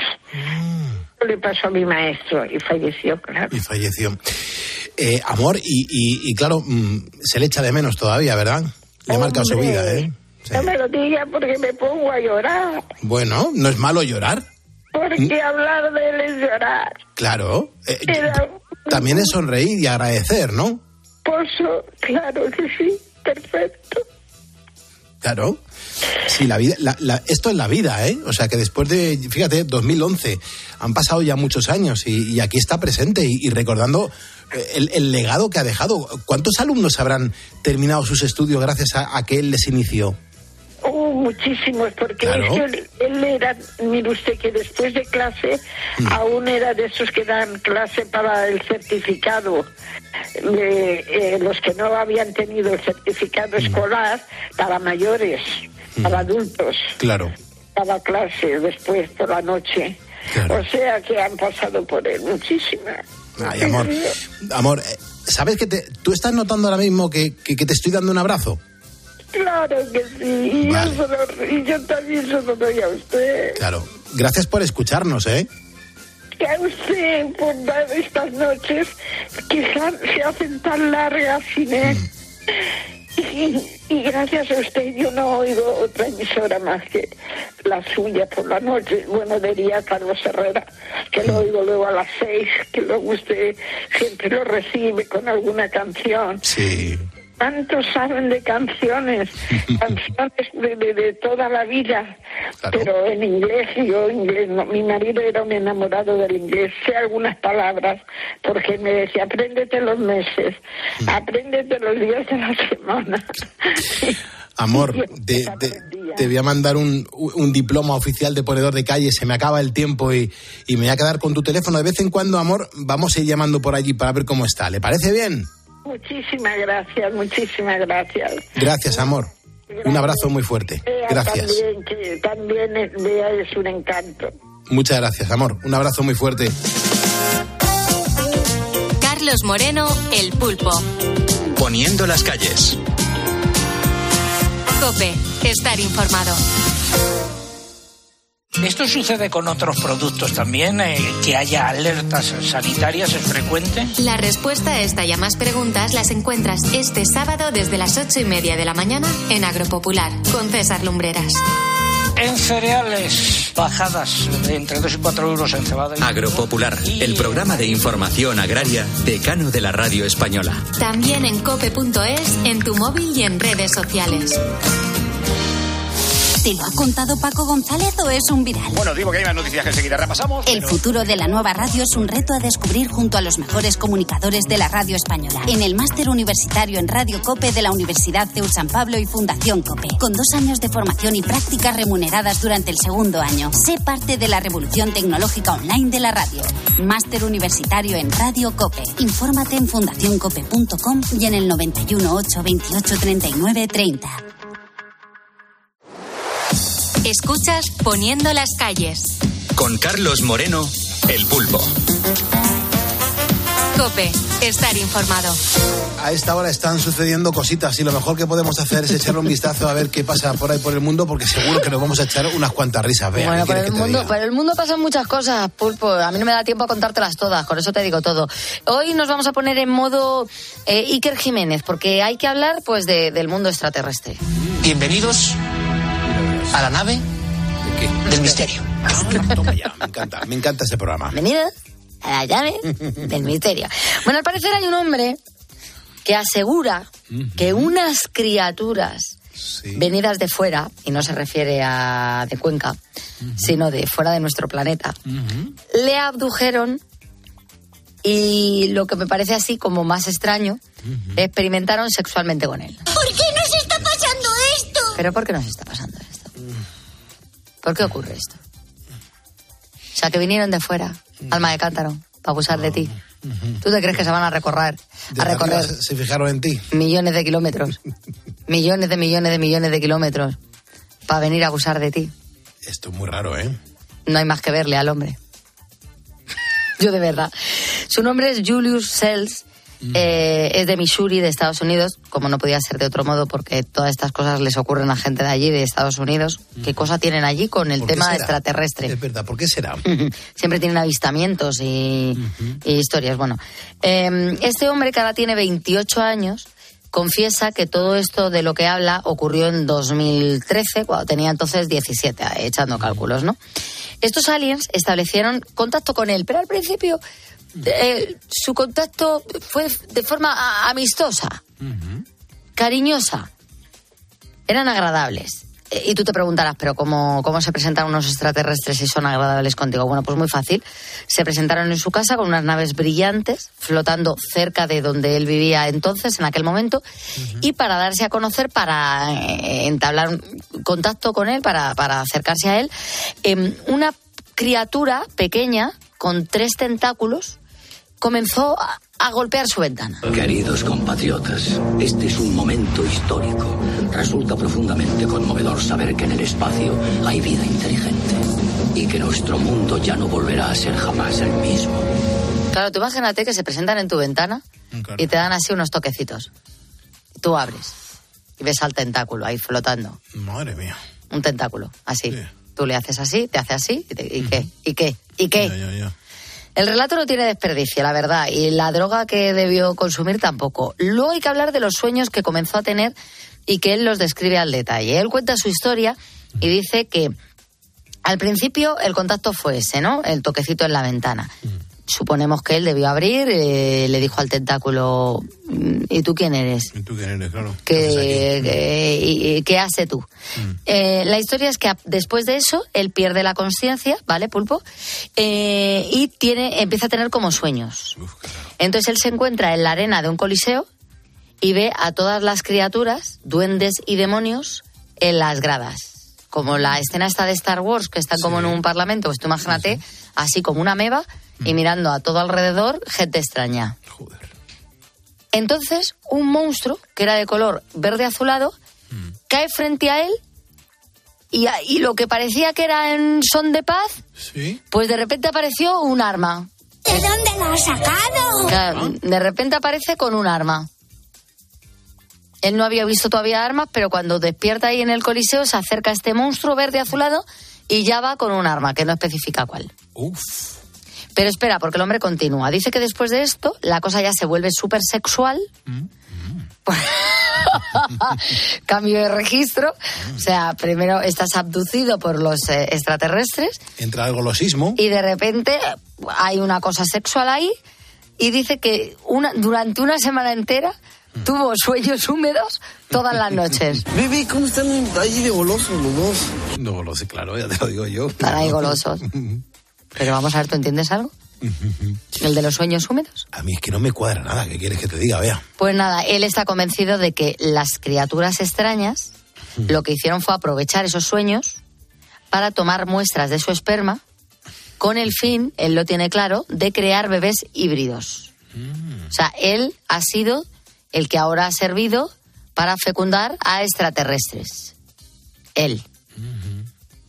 Mm. Le pasó a mi maestro y falleció, claro. Y falleció. Eh, amor, y, y, y claro, mmm, se le echa de menos todavía, ¿verdad? Le ha marcado su vida, ¿eh? Sí. No me lo diga porque me pongo a llorar. Bueno, no es malo llorar. Porque ¿Mm? hablar de él es llorar. Claro. Eh, Era... También es sonreír y agradecer, ¿no? Por eso, claro que sí, perfecto. Claro. Sí, la vida, la, la, esto es la vida, ¿eh? O sea, que después de, fíjate, dos mil once, han pasado ya muchos años y, y aquí está presente y, y recordando el, el legado que ha dejado. ¿Cuántos alumnos habrán terminado sus estudios gracias a, a que él les inició? Oh, muchísimos, porque claro. es que él, él era, mire usted que después de clase, mm. aún era de esos que dan clase para el certificado. De, eh, los que no habían tenido el certificado mm. escolar, para mayores, mm. para adultos. Claro. Daba clase después por la noche. Claro. O sea que han pasado por él muchísimas. Ay, amor, amor, ¿sabes que te, tú estás notando ahora mismo que, que, que te estoy dando un abrazo? Claro que sí, y, vale. yo, solo, y yo también se lo doy a usted. Claro, gracias por escucharnos, ¿eh? Que a usted por dar estas noches que se hacen tan largas sin él. Mm. Y, y gracias a usted yo no oigo otra emisora más que la suya por la noche. Bueno, diría Carlos Herrera, que lo oigo luego a las seis, que luego usted siempre lo recibe con alguna canción. Sí. Tantos saben de canciones, canciones de, de, de toda la vida, claro. Pero en inglés, yo inglés, no, mi marido era un enamorado del inglés, sé algunas palabras, porque me decía, apréndete los meses, mm. apréndete los días de la semana. Amor, te, te, te voy a mandar un, un diploma oficial de ponedor de calle, se me acaba el tiempo y, y me voy a quedar con tu teléfono. De vez en cuando, amor, vamos a ir llamando por allí para ver cómo está, ¿le parece bien? Muchísimas gracias, muchísimas gracias. Gracias, amor. Gracias. Un abrazo muy fuerte. Gracias. También, que también Bea es un encanto. Muchas gracias, amor. Un abrazo muy fuerte. Carlos Moreno, El Pulpo. Poniendo las calles. COPE, estar informado. ¿Esto sucede con otros productos también? Eh, ¿Que haya alertas sanitarias es frecuente? La respuesta a esta y a más preguntas las encuentras este sábado desde las ocho y media de la mañana en Agropopular, con César Lumbreras. En cereales, bajadas de entre dos y cuatro euros en cebada. Y Agropopular, y... el programa de información agraria decano de la radio española. También en cope punto es, en tu móvil y en redes sociales. ¿Te lo ha contado Paco González o es un viral? Bueno, digo que hay más noticias que enseguida repasamos. El pero... futuro de la nueva radio es un reto a descubrir junto a los mejores comunicadores de la radio española. En el máster universitario en Radio COPE de la Universidad C E U San Pablo y Fundación COPE. Con dos años de formación y prácticas remuneradas durante el segundo año. Sé parte de la revolución tecnológica online de la radio. Máster universitario en Radio COPE. Infórmate en fundación cope punto com y en el noventa y uno, ocho, veintiocho, treinta y nueve, treinta. Escuchas Poniendo las calles. Con Carlos Moreno, El Pulpo. COPE, estar informado. A esta hora están sucediendo cositas y lo mejor que podemos hacer es echarle un vistazo a ver qué pasa por ahí por el mundo, porque seguro que nos vamos a echar unas cuantas risas. Vea, bueno, por el, mundo, por el mundo pasan muchas cosas, Pulpo. A mí no me da tiempo a contártelas todas, con eso te digo todo. Hoy nos vamos a poner en modo eh, Iker Jiménez, porque hay que hablar pues de, del mundo extraterrestre. Bienvenidos a la nave ¿Qué? del misterio. Toma ya, me encanta, me encanta ese programa. Bienvenidos a la llave del misterio. Bueno, al parecer hay un hombre que asegura uh-huh. que unas criaturas sí. venidas de fuera, y no se refiere a de Cuenca, uh-huh. sino de fuera de nuestro planeta, uh-huh. le abdujeron y, lo que me parece así como más extraño, uh-huh. experimentaron sexualmente con él. ¿Por qué nos está pasando esto? ¿Pero por qué nos está pasando esto? ¿Por qué ocurre esto? O sea, que vinieron de fuera, alma de cántaro, para abusar de ti. ¿Tú te crees que se van a recorrer? A recorrer. Se fijaron en ti. Millones de kilómetros. millones de millones de millones de kilómetros. Para venir a abusar de ti. Esto es muy raro, ¿eh? No hay más que verle al hombre. Yo de verdad. Su nombre es Julius Sells. Eh, es de Missouri, de Estados Unidos, como no podía ser de otro modo, porque todas estas cosas les ocurren a gente de allí, de Estados Unidos. ¿Qué cosa tienen allí con el tema será? extraterrestre? Es verdad, ¿por qué será? Siempre tienen avistamientos y, uh-huh. y historias. Bueno, eh, este hombre que ahora tiene veintiocho años confiesa que todo esto de lo que habla ocurrió en dos mil trece, cuando tenía entonces diecisiete, echando cálculos, ¿no? Estos aliens establecieron contacto con él, pero al principio eh, su contacto fue de forma amistosa, uh-huh. cariñosa. Eran agradables. Y tú te preguntarás, ¿pero cómo, cómo se presentan unos extraterrestres si son agradables contigo? Bueno, pues muy fácil. Se presentaron en su casa con unas naves brillantes, flotando cerca de donde él vivía entonces, en aquel momento, uh-huh. y para darse a conocer, para eh, entablar un contacto con él, para, para acercarse a él, eh, una criatura pequeña, con tres tentáculos, comenzó a, a golpear su ventana. Queridos compatriotas, este es un momento histórico. Resulta profundamente conmovedor saber que en el espacio hay vida inteligente y que nuestro mundo ya no volverá a ser jamás el mismo. Claro, tú imagínate que se presentan en tu ventana claro. y te dan así unos toquecitos. Tú abres y ves al tentáculo ahí flotando. Madre mía. Un tentáculo, así. Sí. Tú le haces así, te hace así, y, te, ¿y uh-huh. qué? ¿Y qué? ¿Y qué? Ya, ya, ya. El relato no tiene desperdicio, la verdad, y la droga que debió consumir tampoco. Luego hay que hablar de los sueños que comenzó a tener y que él los describe al detalle. Él cuenta su historia y dice que al principio el contacto fue ese, ¿no? El toquecito en la ventana. Suponemos que él debió abrir, eh, le dijo al tentáculo, ¿y tú quién eres? ¿Y tú quién eres, claro? ¿Qué, qué, y, y, ¿qué hace tú? Mm. Eh, la historia es que a, después de eso, él pierde la conciencia, ¿vale, Pulpo? Eh, y tiene, empieza a tener como sueños. Uf, claro. Entonces él se encuentra en la arena de un coliseo y ve a todas las criaturas, duendes y demonios, en las gradas. Como la escena esta de Star Wars, que están sí. como en un parlamento, pues tú imagínate, sí, sí. así como una ameba, y mirando a todo alrededor, gente extraña. Joder. Entonces, un monstruo, que era de color verde azulado, mm. cae frente a él, y, y lo que parecía que era en son de paz, ¿sí? pues de repente apareció un arma. ¿De dónde lo has sacado? Claro, de repente aparece con un arma. Él no había visto todavía armas, pero cuando despierta ahí en el coliseo, se acerca a este monstruo verde azulado y ya va con un arma, que no especifica cuál. Uf. Pero espera, porque el hombre continúa. Dice que después de esto, la cosa ya se vuelve súper sexual. Mm. Cambio de registro. Mm. O sea, primero estás abducido por los eh, extraterrestres. Entra el golosismo. Y de repente hay una cosa sexual ahí. Y dice que una, durante una semana entera mm. tuvo sueños húmedos todas las noches. Bebé, ¿cómo están ahí de golosos los dos? No golosos, claro, ya te lo digo yo. Están ahí golosos. Pero vamos a ver, ¿tú entiendes algo? ¿El de los sueños húmedos? A mí es que no me cuadra nada, ¿qué quieres que te diga? Vea. Pues nada, él está convencido de que las criaturas extrañas mm. lo que hicieron fue aprovechar esos sueños para tomar muestras de su esperma con el fin, él lo tiene claro, de crear bebés híbridos. Mm. O sea, él ha sido el que ahora ha servido para fecundar a extraterrestres. Él. Mm-hmm.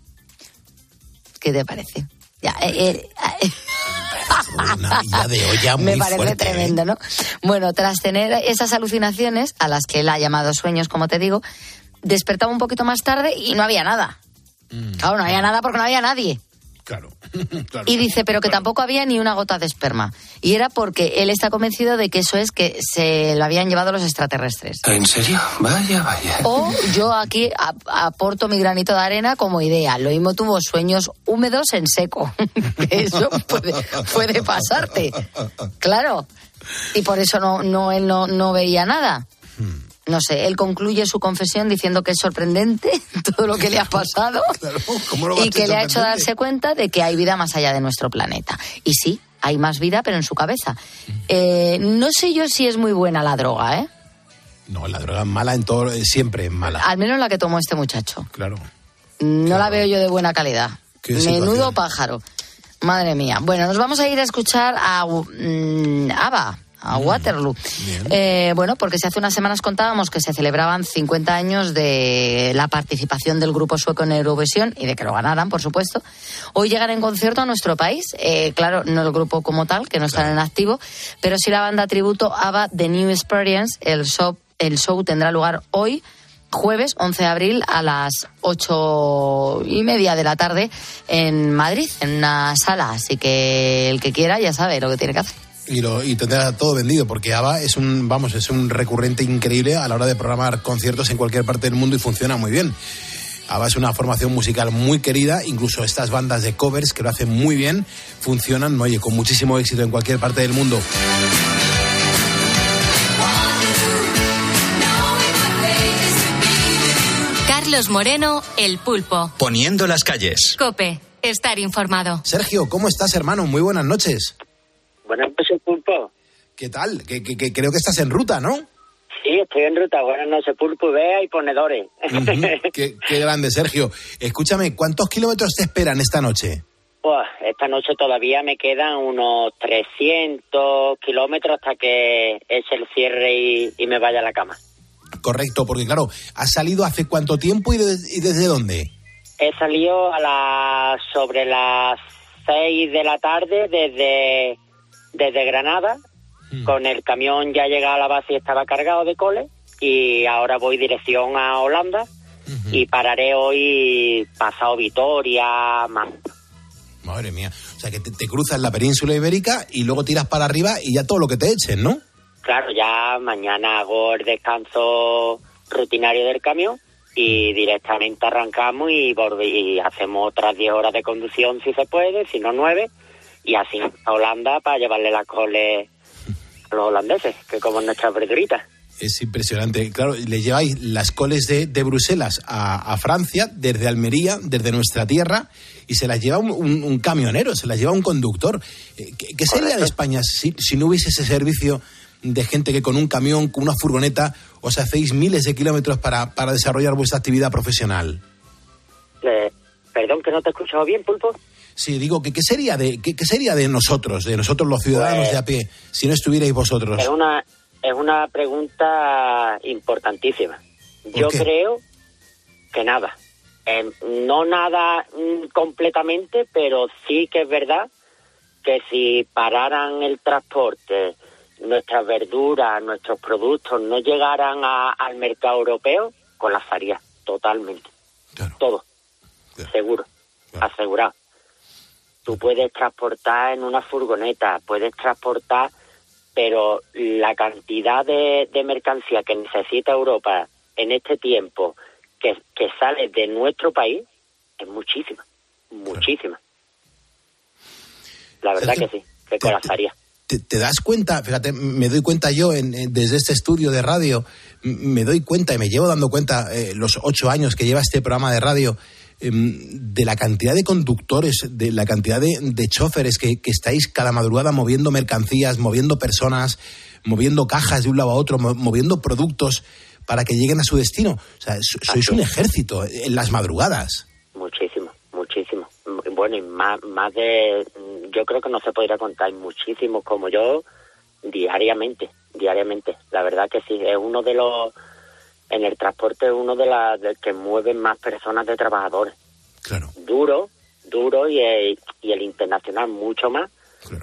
¿Qué te parece? Ya, eh, eh, una idea de olla muy me parece fuerte, tremendo, ¿eh? ¿no? Bueno, tras tener esas alucinaciones, a las que él ha llamado sueños, como te digo, despertaba un poquito más tarde y no había nada. Mm, claro, no había nada porque no había nadie. Claro. claro y dice, pero que claro. tampoco había ni una gota de esperma. Y era porque él está convencido de que eso es que se lo habían llevado los extraterrestres. ¿En serio? Vaya, vaya. O yo aquí aporto mi granito de arena como idea. Lo mismo tuvo sueños húmedos en seco. Eso puede, puede pasarte. Claro. Y por eso no, no, él no, no veía nada. No sé, él concluye su confesión diciendo que es sorprendente todo lo que le ha pasado claro, ¿cómo lo va a y que le ha hecho sorprendente? darse cuenta de que hay vida más allá de nuestro planeta. Y sí, hay más vida, pero en su cabeza. Eh, no sé yo si es muy buena la droga, ¿eh? No, la droga es mala en todo, siempre es mala. Al menos la que tomó este muchacho. Claro. No claro. la veo yo de buena calidad. Menudo pájaro. Madre mía. Bueno, nos vamos a ir a escuchar a um, ABBA. A Waterloo. Eh, bueno, porque si hace unas semanas contábamos que se celebraban cincuenta años de la participación del grupo sueco en Eurovisión y de que lo ganaran, por supuesto. Hoy llegan en concierto a nuestro país. Eh, claro, no el grupo como tal, que no están en activo, pero sí la banda tributo ABBA The New Experience. El show, el show tendrá lugar hoy, jueves once de abril, a las ocho y media de la tarde en Madrid, en una sala. Así que el que quiera ya sabe lo que tiene que hacer. Y, lo, y tendrá todo vendido, porque ABBA es un, vamos, es un recurrente increíble a la hora de programar conciertos en cualquier parte del mundo y funciona muy bien. ABBA es una formación musical muy querida, incluso estas bandas de covers que lo hacen muy bien, funcionan, oye, con muchísimo éxito en cualquier parte del mundo. Carlos Moreno, El Pulpo. Poniendo las calles. COPE, estar informado. Sergio, ¿cómo estás, hermano? Muy buenas noches. Buenas noches, Pulpo. ¿Qué tal? Que, que, que creo que estás en ruta, ¿no? Sí, estoy en ruta. Buenas noches, Pulpo, Bea y ponedores. Uh-huh. qué, qué grande, Sergio. Escúchame, ¿cuántos kilómetros te esperan esta noche? Pues esta noche todavía me quedan unos trescientos kilómetros hasta que eche el cierre y, y me vaya a la cama. Correcto, porque claro, ¿has salido hace cuánto tiempo y, de, y desde dónde? He salido a las sobre las seis de la tarde desde, desde Granada. Hmm. Con el camión ya llegaba a la base y estaba cargado de cole. Y ahora voy dirección a Holanda. Uh-huh. Y pararé hoy pasado Vitoria, más. Madre mía, o sea que te, te cruzas la península ibérica y luego tiras para arriba y ya todo lo que te echen, ¿no? Claro, ya mañana hago el descanso rutinario del camión y directamente arrancamos y, y hacemos otras diez horas de conducción si se puede, si no nueve, y así a Holanda para llevarle las coles a los holandeses, que como nuestras verduritas. Es impresionante. Claro, le lleváis las coles de, de Bruselas a, a Francia, desde Almería, desde nuestra tierra, y se las lleva un, un, un camionero, se las lleva un conductor. ¿Qué, qué sería Correcto. de España si, si no hubiese ese servicio de gente que con un camión, con una furgoneta, os hacéis miles de kilómetros para, para desarrollar vuestra actividad profesional? Eh, perdón, que no te he escuchado bien, Pulpo. Sí, digo, que ¿qué sería de qué, qué sería de nosotros, de nosotros los ciudadanos pues, de a pie, si no estuvierais vosotros? Es una, es una pregunta importantísima. Yo qué? creo que nada. Eh, no nada mm, completamente, pero sí que es verdad que si pararan el transporte, nuestras verduras, nuestros productos no llegaran a, al mercado europeo, colapsaría totalmente. Claro. Todo. Claro. Seguro. Claro. Asegurado. Tú puedes transportar en una furgoneta, puedes transportar, pero la cantidad de, de mercancía que necesita Europa en este tiempo que, que sale de nuestro país es muchísima. Muchísima. Claro. La verdad que sí, que colapsaría. ¿Te, te das cuenta? Fíjate, me doy cuenta yo en, en, desde este estudio de radio, me doy cuenta y me llevo dando cuenta eh, los ocho años que lleva este programa de radio eh, de la cantidad de conductores, de la cantidad de, de choferes que, que estáis cada madrugada moviendo mercancías, moviendo personas, moviendo cajas de un lado a otro, moviendo productos para que lleguen a su destino. O sea, sois un ejército en las madrugadas. Muchísimo, muchísimo. Bueno, y más, más de... Yo creo que no se podría contar muchísimo como yo diariamente, diariamente. La verdad que sí, es uno de los... En el transporte es uno de los de que mueven más personas de trabajadores. Claro. Duro, duro y el, y el internacional mucho más. Claro.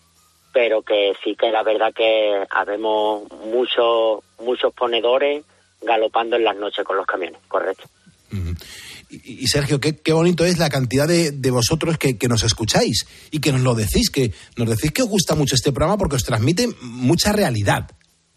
Pero que sí que la verdad que habemos muchos muchos ponedores galopando en las noches con los camiones, correcto. Uh-huh. Y, y Sergio, qué, qué bonito es la cantidad de, de vosotros que, que nos escucháis y que nos lo decís, que nos decís que os gusta mucho este programa porque os transmite mucha realidad.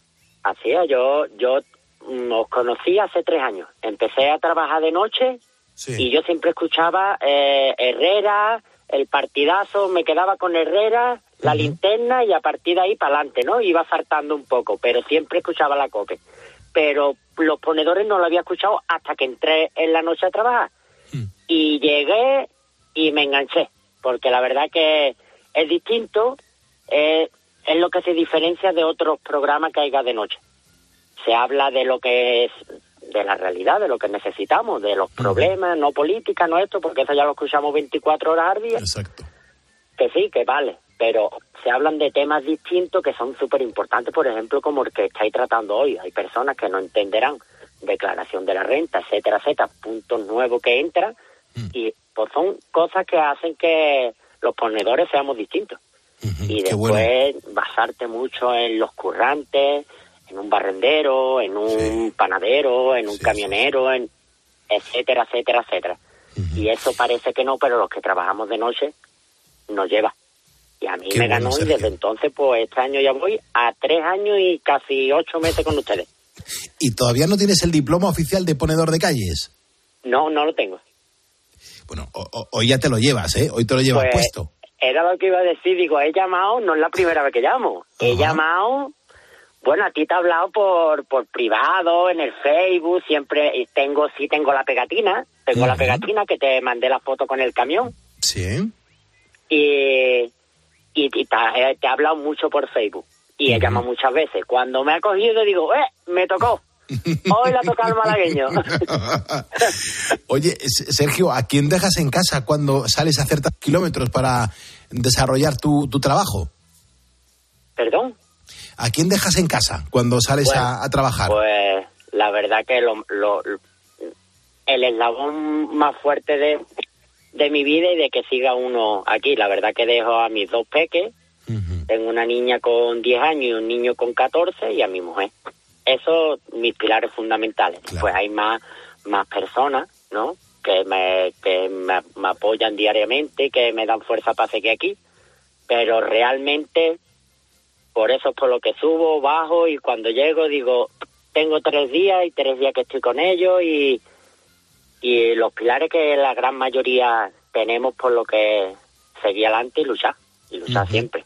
Así es, yo, yo os conocí hace tres años. Empecé a trabajar de noche sí. y yo siempre escuchaba eh, Herrera, el partidazo, me quedaba con Herrera, la uh-huh. linterna y a partir de ahí para adelante, ¿no? Iba saltando un poco, pero siempre escuchaba la COPE. Pero los ponedores no lo había escuchado hasta que entré en la noche a trabajar. Mm. Y llegué y me enganché, porque la verdad que es distinto, eh, es lo que se diferencia de otros programas que haya de noche. Se habla de lo que es, de la realidad, de lo que necesitamos, de los problemas, mm. no política, no esto, porque eso ya lo escuchamos veinticuatro horas al día. Exacto. Que sí, que vale, pero se hablan de temas distintos que son súper importantes, por ejemplo, como el que estáis tratando hoy. Hay personas que no entenderán declaración de la renta, etcétera, etcétera, puntos nuevos que entran, mm. y pues son cosas que hacen que los ponedores seamos distintos. Uh-huh, y después bueno. basarte mucho en los currantes, en un barrendero, en un sí. panadero, en un sí, camionero, sí. en etcétera, etcétera, etcétera. Uh-huh. Y eso parece que no, pero los que trabajamos de noche nos lleva. Y a mí Qué me bueno, ganó Sergio. y desde entonces, pues este año ya voy a tres años y casi ocho meses con ustedes. ¿Y todavía no tienes el diploma oficial de ponedor de calles? No, no lo tengo. Bueno, o- o- hoy ya te lo llevas, ¿eh? Hoy te lo llevas Pues, puesto. Era lo que iba a decir, digo, he llamado, no es la primera vez que llamo, he Ajá. llamado, bueno, a ti te he hablado por por privado, en el Facebook, siempre y tengo, sí tengo la pegatina, tengo la Ujú. pegatina que te mandé la foto con el camión, Sí. y, y, y te, eh, te he hablado mucho por Facebook, y he llamado muchas veces, cuando me ha cogido digo, eh, me tocó, hoy la toca al malagueño. Oye, S- Sergio, ¿a quién dejas en casa cuando sales a hacer tantos kilómetros para desarrollar tu, tu trabajo? ¿Perdón? ¿A quién dejas en casa cuando sales Bueno, a, a trabajar? Pues la verdad que lo, lo- el eslabón más fuerte de, de mi vida y de que siga uno aquí. La verdad que dejo a mis dos peques. Tengo una niña con diez años y un niño con catorce y a mi mujer. Esos mis pilares fundamentales. Pues hay más, más personas, ¿no? Que me, que me, me apoyan diariamente, que me dan fuerza para seguir aquí. Pero realmente, por eso es por lo que subo, bajo y cuando llego digo, tengo tres días y tres días que estoy con ellos y, y los pilares que la gran mayoría tenemos por lo que seguir adelante y luchar, y luchar Ujú. siempre.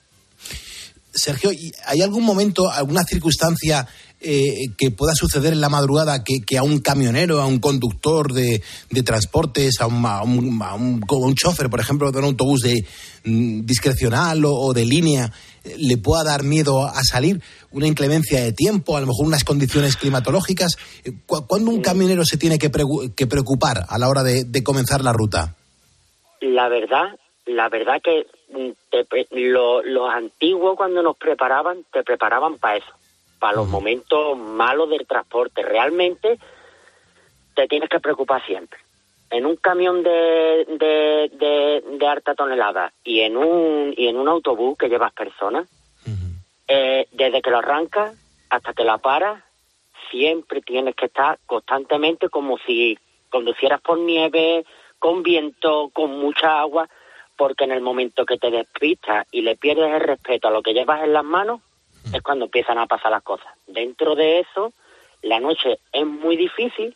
Sergio, ¿y ¿hay algún momento, alguna circunstancia eh, que pueda suceder en la madrugada que, que a un camionero, a un conductor de, de transportes, a un, a, un, a, un, a un chofer, por ejemplo, de un autobús de mm, discrecional o, o de línea, eh, le pueda dar miedo a salir? ¿Una inclemencia de tiempo, a lo mejor unas condiciones climatológicas? Eh, ¿cu- ¿Cuándo un camionero se tiene que, pregu- que preocupar a la hora de, de comenzar la ruta? La verdad, la verdad que mm, te pre- lo- los antiguos cuando nos preparaban, te preparaban para eso, para los momentos malos del transporte. Realmente te tienes que preocupar siempre. En un camión de, de, de, de harta tonelada y en un y en un autobús que llevas personas, eh, desde que lo arrancas hasta que la paras, siempre tienes que estar constantemente como si conducieras por nieve, con viento, con mucha agua, porque en el momento que te despistas y le pierdes el respeto a lo que llevas en las manos, es cuando empiezan a pasar las cosas. Dentro de eso, la noche es muy difícil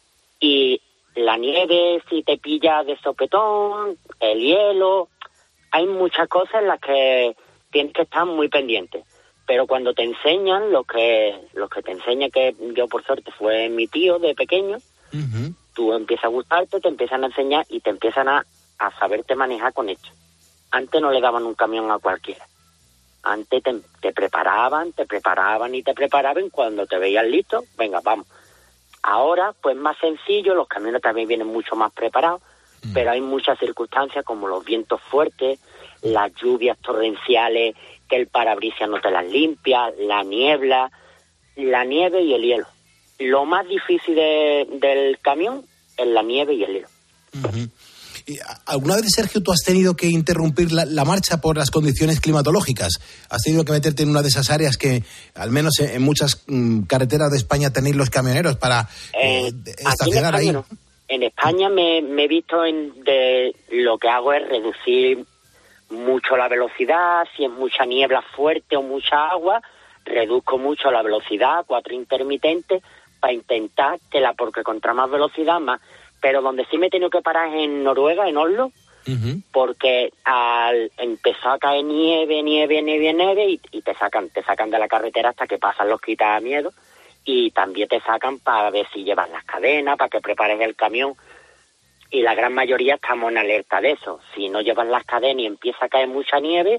y la nieve, si te pilla de sopetón, el hielo, hay muchas cosas en las que tienes que estar muy pendiente. Pero cuando te enseñan, lo que lo que te enseña, que yo por suerte fue mi tío de pequeño, tú empiezas a gustarte, te empiezan a enseñar y te empiezan a, a saberte manejar con esto. Antes no le daban un camión a cualquiera. Antes te, te preparaban, te preparaban y te preparaban. Cuando te veían listo, venga, vamos. Ahora, pues más sencillo, los camiones también vienen mucho más preparados, mm. pero hay muchas circunstancias como los vientos fuertes, las lluvias torrenciales, que el parabrisas no te las limpia, la niebla, la nieve y el hielo. Lo más difícil de, del camión es la nieve y el hielo. Uh-huh. ¿Y alguna vez, Sergio, tú has tenido que interrumpir la, la marcha por las condiciones climatológicas? ¿Has tenido que meterte en una de esas áreas que, al menos en, en muchas mm, carreteras de España, tenéis los camioneros para eh, eh, estacionar aquí en España, ahí? No. En España me, me he visto en de lo que hago es reducir mucho la velocidad. Si es mucha niebla fuerte o mucha agua, reduzco mucho la velocidad, cuatro intermitentes, para intentar que la, porque contra más velocidad más. Pero donde sí me he tenido que parar es en Noruega, en Oslo, uh-huh. porque al empezó a caer nieve, nieve, nieve, nieve, y, y te sacan, te sacan de la carretera hasta que pasan los quitamiedos, y también te sacan para ver si llevas las cadenas, para que prepares el camión, y la gran mayoría estamos en alerta de eso. Si no llevas las cadenas y empieza a caer mucha nieve,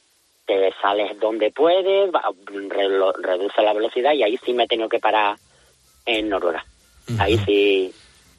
te sales donde puedes, va, re, lo, reduce la velocidad, y ahí sí me he tenido que parar en Noruega. Uh-huh. Ahí sí...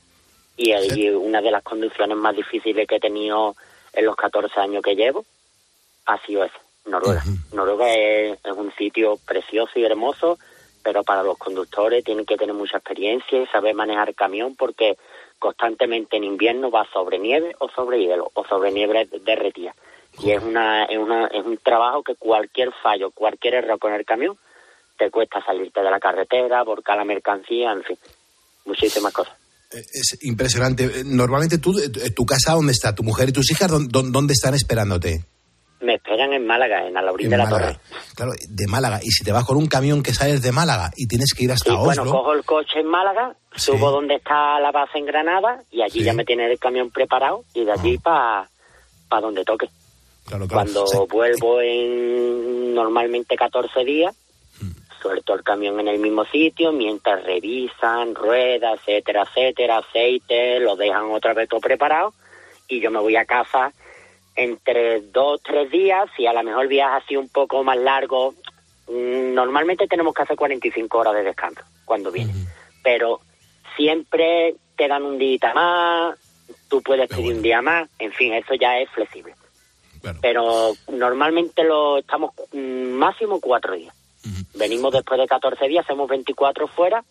Y, y una de las conducciones más difíciles que he tenido en los catorce años que llevo ha sido esa, Noruega. Uh-huh. Noruega es, es un sitio precioso y hermoso, pero para los conductores tienen que tener mucha experiencia y saber manejar el camión, porque constantemente en invierno va sobre nieve o sobre hielo o sobre nieve derretida. Uh-huh. Y es una, es una es un trabajo que cualquier fallo, cualquier error con el camión te cuesta salirte de la carretera, volcar la mercancía, en fin, muchísimas cosas. Es impresionante. Normalmente tú, tu casa, ¿dónde está? ¿Tu mujer y tus hijas, dónde, dónde están esperándote? Me esperan en Málaga, en Alaurín de la Torre. Claro, de Málaga. Y si te vas con un camión que sales de Málaga y tienes que ir hasta sí, Oslo... Bueno, cojo el coche en Málaga, sí. subo donde está la base en Granada y allí sí. ya me tiene el camión preparado y de allí oh. para pa donde toque. Claro, claro. Cuando sí. vuelvo en normalmente catorce días, hmm. suelto el camión en el mismo sitio mientras revisan ruedas, etcétera, etcétera, aceite, lo dejan otra vez todo preparado y yo me voy a casa entre dos, tres días y a lo mejor el viaje así un poco más largo. Normalmente tenemos que hacer cuarenta y cinco horas de descanso cuando vienes, uh-huh. pero siempre te dan un día más, tú puedes pedir bueno. un día más, en fin, eso ya es flexible. Bueno. Pero normalmente lo estamos máximo cuatro días. Uh-huh. Venimos después de catorce días, hacemos veinticuatro fuera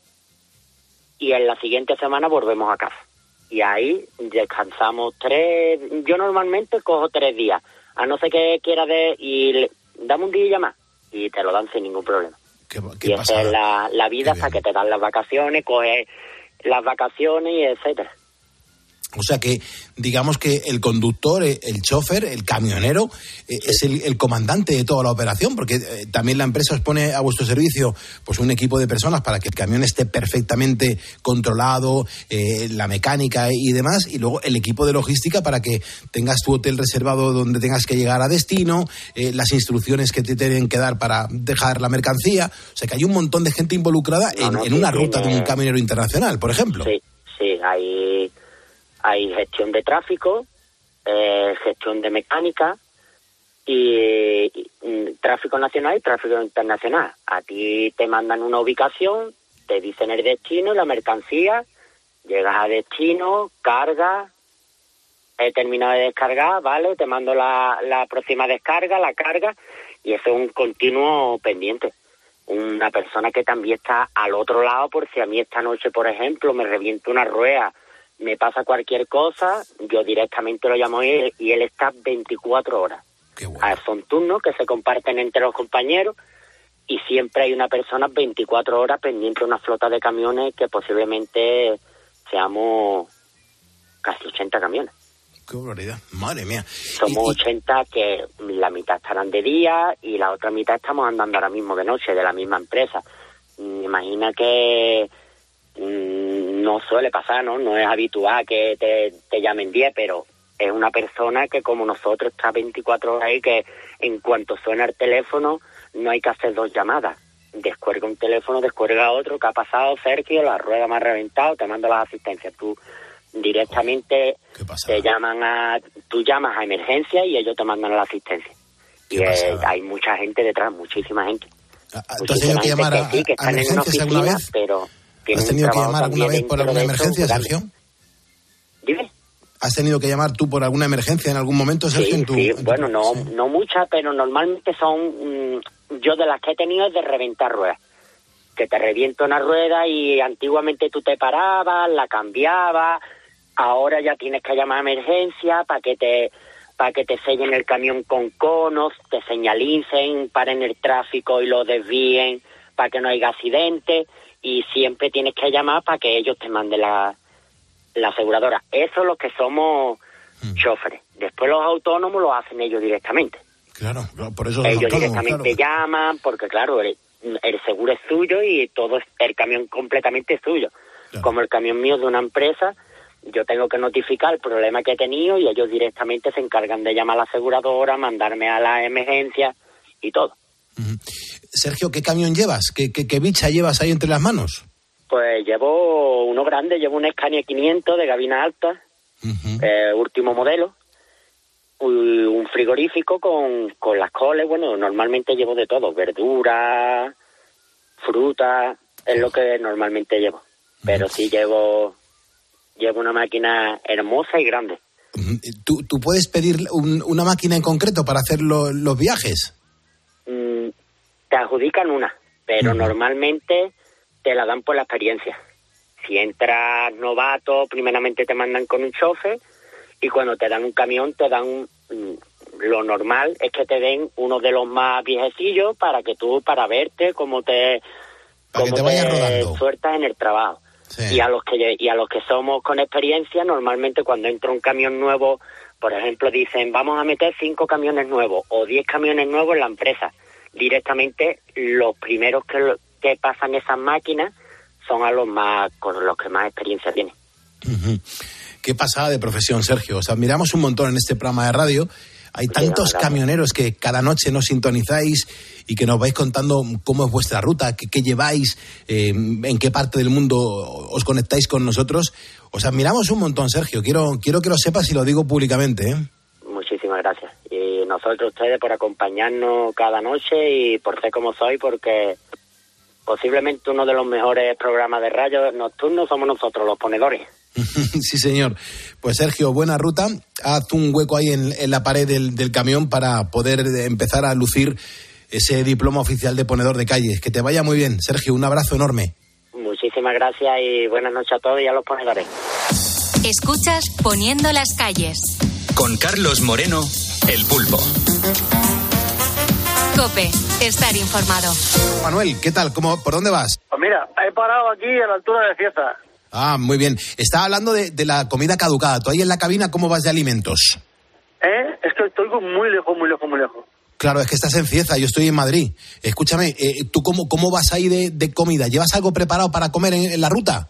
y en la siguiente semana volvemos a casa. Y ahí descansamos tres, yo normalmente cojo tres días, a no ser que quiera de, y le, dame un día más, y te lo dan sin ningún problema. ¿Qué, qué y esa es la, la vida hasta que te dan las vacaciones, coges las vacaciones y etcétera. O sea que, digamos que el conductor, el chofer, el camionero, eh, sí. es el, el comandante de toda la operación, porque eh, también la empresa os pone a vuestro servicio pues un equipo de personas para que el camión esté perfectamente controlado, eh, la mecánica y demás, y luego el equipo de logística para que tengas tu hotel reservado donde tengas que llegar a destino, eh, las instrucciones que te tienen que dar para dejar la mercancía. O sea que hay un montón de gente involucrada no, en, no, en sí, una ruta tiene... de un camionero internacional, por ejemplo. Sí, sí, hay... Hay gestión de tráfico, eh, gestión de mecánica y, y, y tráfico nacional y tráfico internacional. A ti te mandan una ubicación, te dicen el destino y la mercancía, llegas a destino, cargas, he terminado de descargar, vale, te mando la, la próxima descarga, la carga, y eso es un continuo pendiente. Una persona que también está al otro lado por si a mí esta noche, por ejemplo, me revienta una rueda, me pasa cualquier cosa, yo directamente lo llamo a él y él está veinticuatro horas. Qué bueno. Ah, son turnos que se comparten entre los compañeros y siempre hay una persona veinticuatro horas pendiente de una flota de camiones que posiblemente seamos casi ochenta camiones. Qué barbaridad, madre mía. Somos y, y... ochenta que la mitad estarán de día y la otra mitad estamos andando ahora mismo de noche de la misma empresa. Imagina que no suele pasar, ¿no? No es habitual que te, te llamen diez, pero es una persona que como nosotros está veinticuatro horas ahí, que en cuanto suena el teléfono no hay que hacer dos llamadas. Descuelga un teléfono, descuelga otro, ¿qué ha pasado, Sergio? La rueda me ha reventado, te mando las asistencias. Tú directamente te llaman a, tú llamas a emergencia y ellos te mandan la asistencia. Y eh, hay mucha gente detrás, muchísima gente. ¿Tú has tenido que llamar a, que sí, que a emergencias alguna vez? Pero ¿Has tenido que llamar alguna vez por alguna emergencia, Sergio? Dime. ¿Has tenido que llamar tú por alguna emergencia en algún momento, Sergio? Sí, en tu, sí. En tu... bueno, no, sí. no muchas, pero normalmente son, mmm, yo de las que he tenido es de reventar ruedas. Que te reviento una rueda y antiguamente tú te parabas, la cambiabas, ahora ya tienes que llamar a emergencia para que te para que te sellen el camión con conos, te señalicen, paren el tráfico y lo desvíen para que no haya accidentes. Y siempre tienes que llamar para que ellos te manden la, la aseguradora. Eso es lo que somos mm. choferes. Después los autónomos lo hacen ellos directamente. Claro, por eso ellos directamente claro. llaman, porque claro, el, el seguro es suyo y todo es, el camión completamente es suyo. Claro. Como el camión mío es de una empresa, yo tengo que notificar el problema que he tenido y ellos directamente se encargan de llamar a la aseguradora, mandarme a la emergencia y todo. Uh-huh. Sergio, ¿qué camión llevas? ¿Qué, qué, qué bicha llevas ahí entre las manos? Pues llevo uno grande, llevo un Scania quinientos de gabina alta, uh-huh. eh, último modelo, un, un frigorífico con, con las coles, bueno, normalmente llevo de todo, verdura, fruta, es uh-huh. lo que normalmente llevo, uh-huh. pero sí llevo, llevo una máquina hermosa y grande. Uh-huh. ¿Tú, ¿Tú puedes pedir un, una máquina en concreto para hacer lo, los viajes? Mm, te adjudican una, pero uh-huh. normalmente te la dan por la experiencia. Si entras novato, primeramente te mandan con un chofer y cuando te dan un camión te dan, lo normal es que te den uno de los más viejecillos para que tú, para verte cómo te, para cómo que te vayas rodando. Sueltas en el trabajo. Sí. Y a los que y a los que somos con experiencia, normalmente cuando entra un camión nuevo, por ejemplo, dicen, vamos a meter cinco camiones nuevos o diez camiones nuevos en la empresa. Directamente, los primeros que, que pasan esas máquinas son a los más con los que más experiencia tienen. Uh-huh. Qué pasada de profesión, Sergio. O sea, admiramos un montón en este programa de radio. Hay tantos sí, camioneros que cada noche nos sintonizáis y que nos vais contando cómo es vuestra ruta, qué, qué lleváis, eh, en qué parte del mundo os conectáis con nosotros. Os admiramos un montón, Sergio. Quiero quiero que lo sepas y lo digo públicamente, ¿eh? Muchísimas gracias. Y nosotros, ustedes, por acompañarnos cada noche y por ser como soy, porque posiblemente uno de los mejores programas de radio nocturnos somos nosotros, los ponedores. Sí, señor. Pues Sergio, buena ruta. Haz un hueco ahí en, en la pared del, del camión para poder empezar a lucir ese diploma oficial de ponedor de calles. Que te vaya muy bien, Sergio. Un abrazo enorme. Muchísimas gracias y buenas noches a todos y a los ponedores. Escuchas Poniendo las calles. Con Carlos Moreno, El Pulpo. COPE. Estar informado. Manuel, ¿qué tal? ¿Cómo, ¿Por dónde vas? Pues mira, he parado aquí a la altura de Cieza. Ah, muy bien. Estaba hablando de, de la comida caducada. ¿Tú ahí en la cabina cómo vas de alimentos? ¿Eh? Es que estoy muy lejos, muy lejos, muy lejos. Claro, es que estás en Cieza, yo estoy en Madrid. Escúchame, eh, ¿tú cómo, cómo vas ahí de, de comida? ¿Llevas algo preparado para comer en, en la ruta?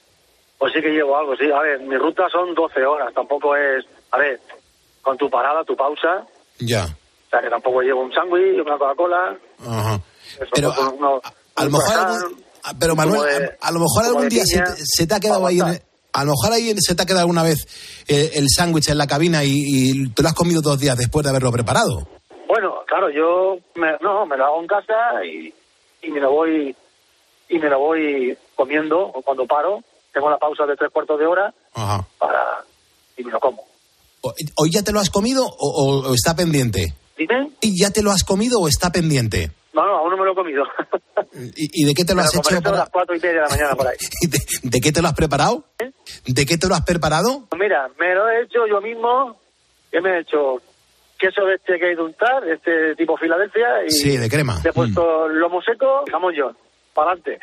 Pues sí que llevo algo, sí. A ver, mi ruta son doce horas, tampoco es... A ver, con tu parada, tu pausa... Ya. O sea, que tampoco llevo un sándwich, una Coca-Cola... Ajá. Eso, Pero pues, a, uno, a, a lo mejor... Algún, pero Manuel, de, a, a lo mejor algún día se te, se te ha quedado ahí... En, a lo mejor ahí se te ha quedado alguna vez eh, el sándwich en la cabina y, y te lo has comido dos días después de haberlo preparado. Bueno, claro, yo me, no, me lo hago en casa y, y me lo voy y me lo voy comiendo cuando paro. Tengo la pausa de tres cuartos de hora. Ajá. Para y me lo como. ¿Hoy ya te lo has comido o, o está pendiente? ¿Dime? ¿Y ya te lo has comido o está pendiente? No, no, aún no me lo he comido. ¿Y, y de qué te lo me has lo hecho? Para... a las cuatro y media de la mañana por ahí. ¿De, ¿De qué te lo has preparado? ¿Eh? ¿De qué te lo has preparado? Mira, me lo he hecho yo mismo. ¿Qué me he hecho? Queso de este que hay de untar, este tipo Filadelfia. Y sí, de crema. Le he puesto mm. lomo seco y jamón york. Para adelante.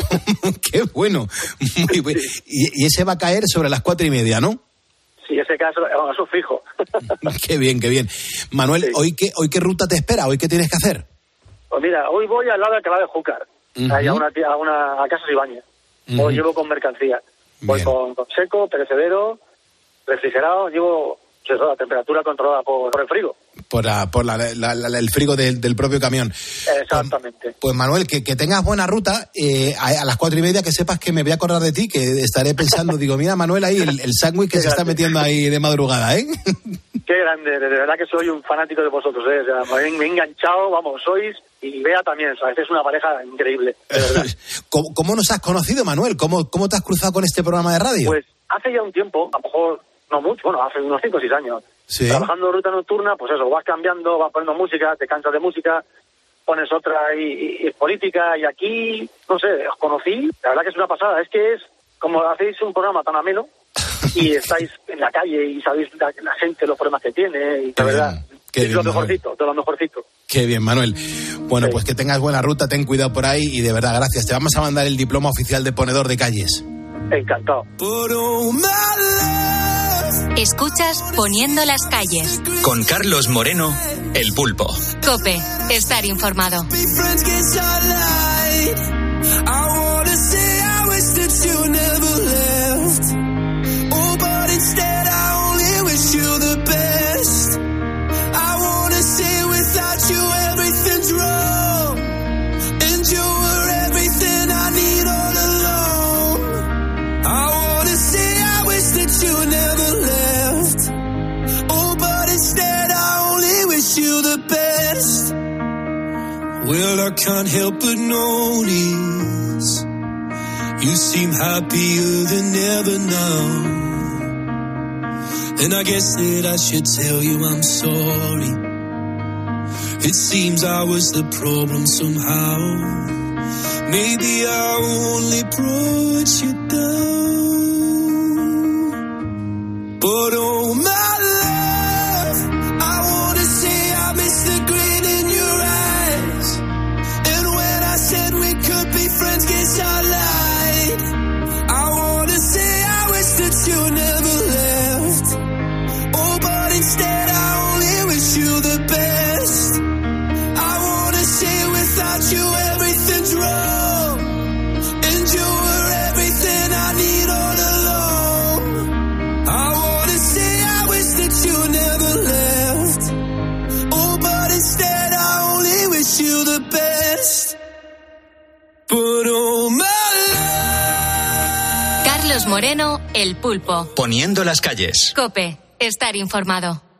¡Qué bueno! Muy bueno. Y, y ese va a caer sobre las cuatro y media, ¿no? Sí, ese caso, eso fijo. Qué bien, qué bien. Manuel, sí. ¿hoy qué hoy qué ruta te espera? ¿Hoy qué tienes que hacer? Pues mira, hoy voy al lado de Alcalá de Júcar, uh-huh. ahí a una, a una a Casas Ibáñez. Uh-huh. Hoy llevo con mercancía. Voy con, con seco, perecedero, refrigerado, llevo eso, la temperatura controlada por, por el frigo. Por, la, por la, la, la, el frigo del, del propio camión. Exactamente. Pues, pues Manuel, que, que tengas buena ruta, eh, a, a las cuatro y media que sepas que me voy a acordar de ti, que estaré pensando, digo, mira Manuel ahí, el, el sándwich que Qué se grande. Está metiendo ahí de madrugada, ¿eh? Qué grande, de verdad que soy un fanático de vosotros, ¿eh? O sea, me, me he enganchado, vamos, sois, y Bea también, ¿sabes? Es una pareja increíble, de verdad. ¿Cómo, ¿Cómo nos has conocido, Manuel? ¿Cómo, ¿Cómo te has cruzado con este programa de radio? Pues hace ya un tiempo, a lo mejor no mucho, bueno, hace unos cinco o seis años. ¿Sí? Trabajando en ruta nocturna, pues eso, vas cambiando, vas poniendo música, te cansas de música, pones otra y, y, y política, y aquí, no sé, os conocí, la verdad que es una pasada, es que es como hacéis un programa tan ameno y estáis en la calle y sabéis la, la gente, los problemas que tiene, y de verdad, Qué es bien, lo mejorcito, Manuel. de lo mejorcito. Qué bien, Manuel. Bueno, sí. Pues que tengas buena ruta, ten cuidado por ahí y de verdad, gracias. Te vamos a mandar el diploma oficial de ponedor de calles. Encantado. Escuchas Poniendo las calles. Con Carlos Moreno, El Pulpo. COPE. Estar informado. Well, I can't help but notice you seem happier than ever now. And I guess that I should tell you I'm sorry. It seems I was the problem somehow. Maybe I only brought you down. But oh my love, I wanna say I miss the grin in your eyes. And when I said we could be friends, guess I lied. I Carlos Moreno, El Pulpo. Poniendo las calles. COPE, estar informado.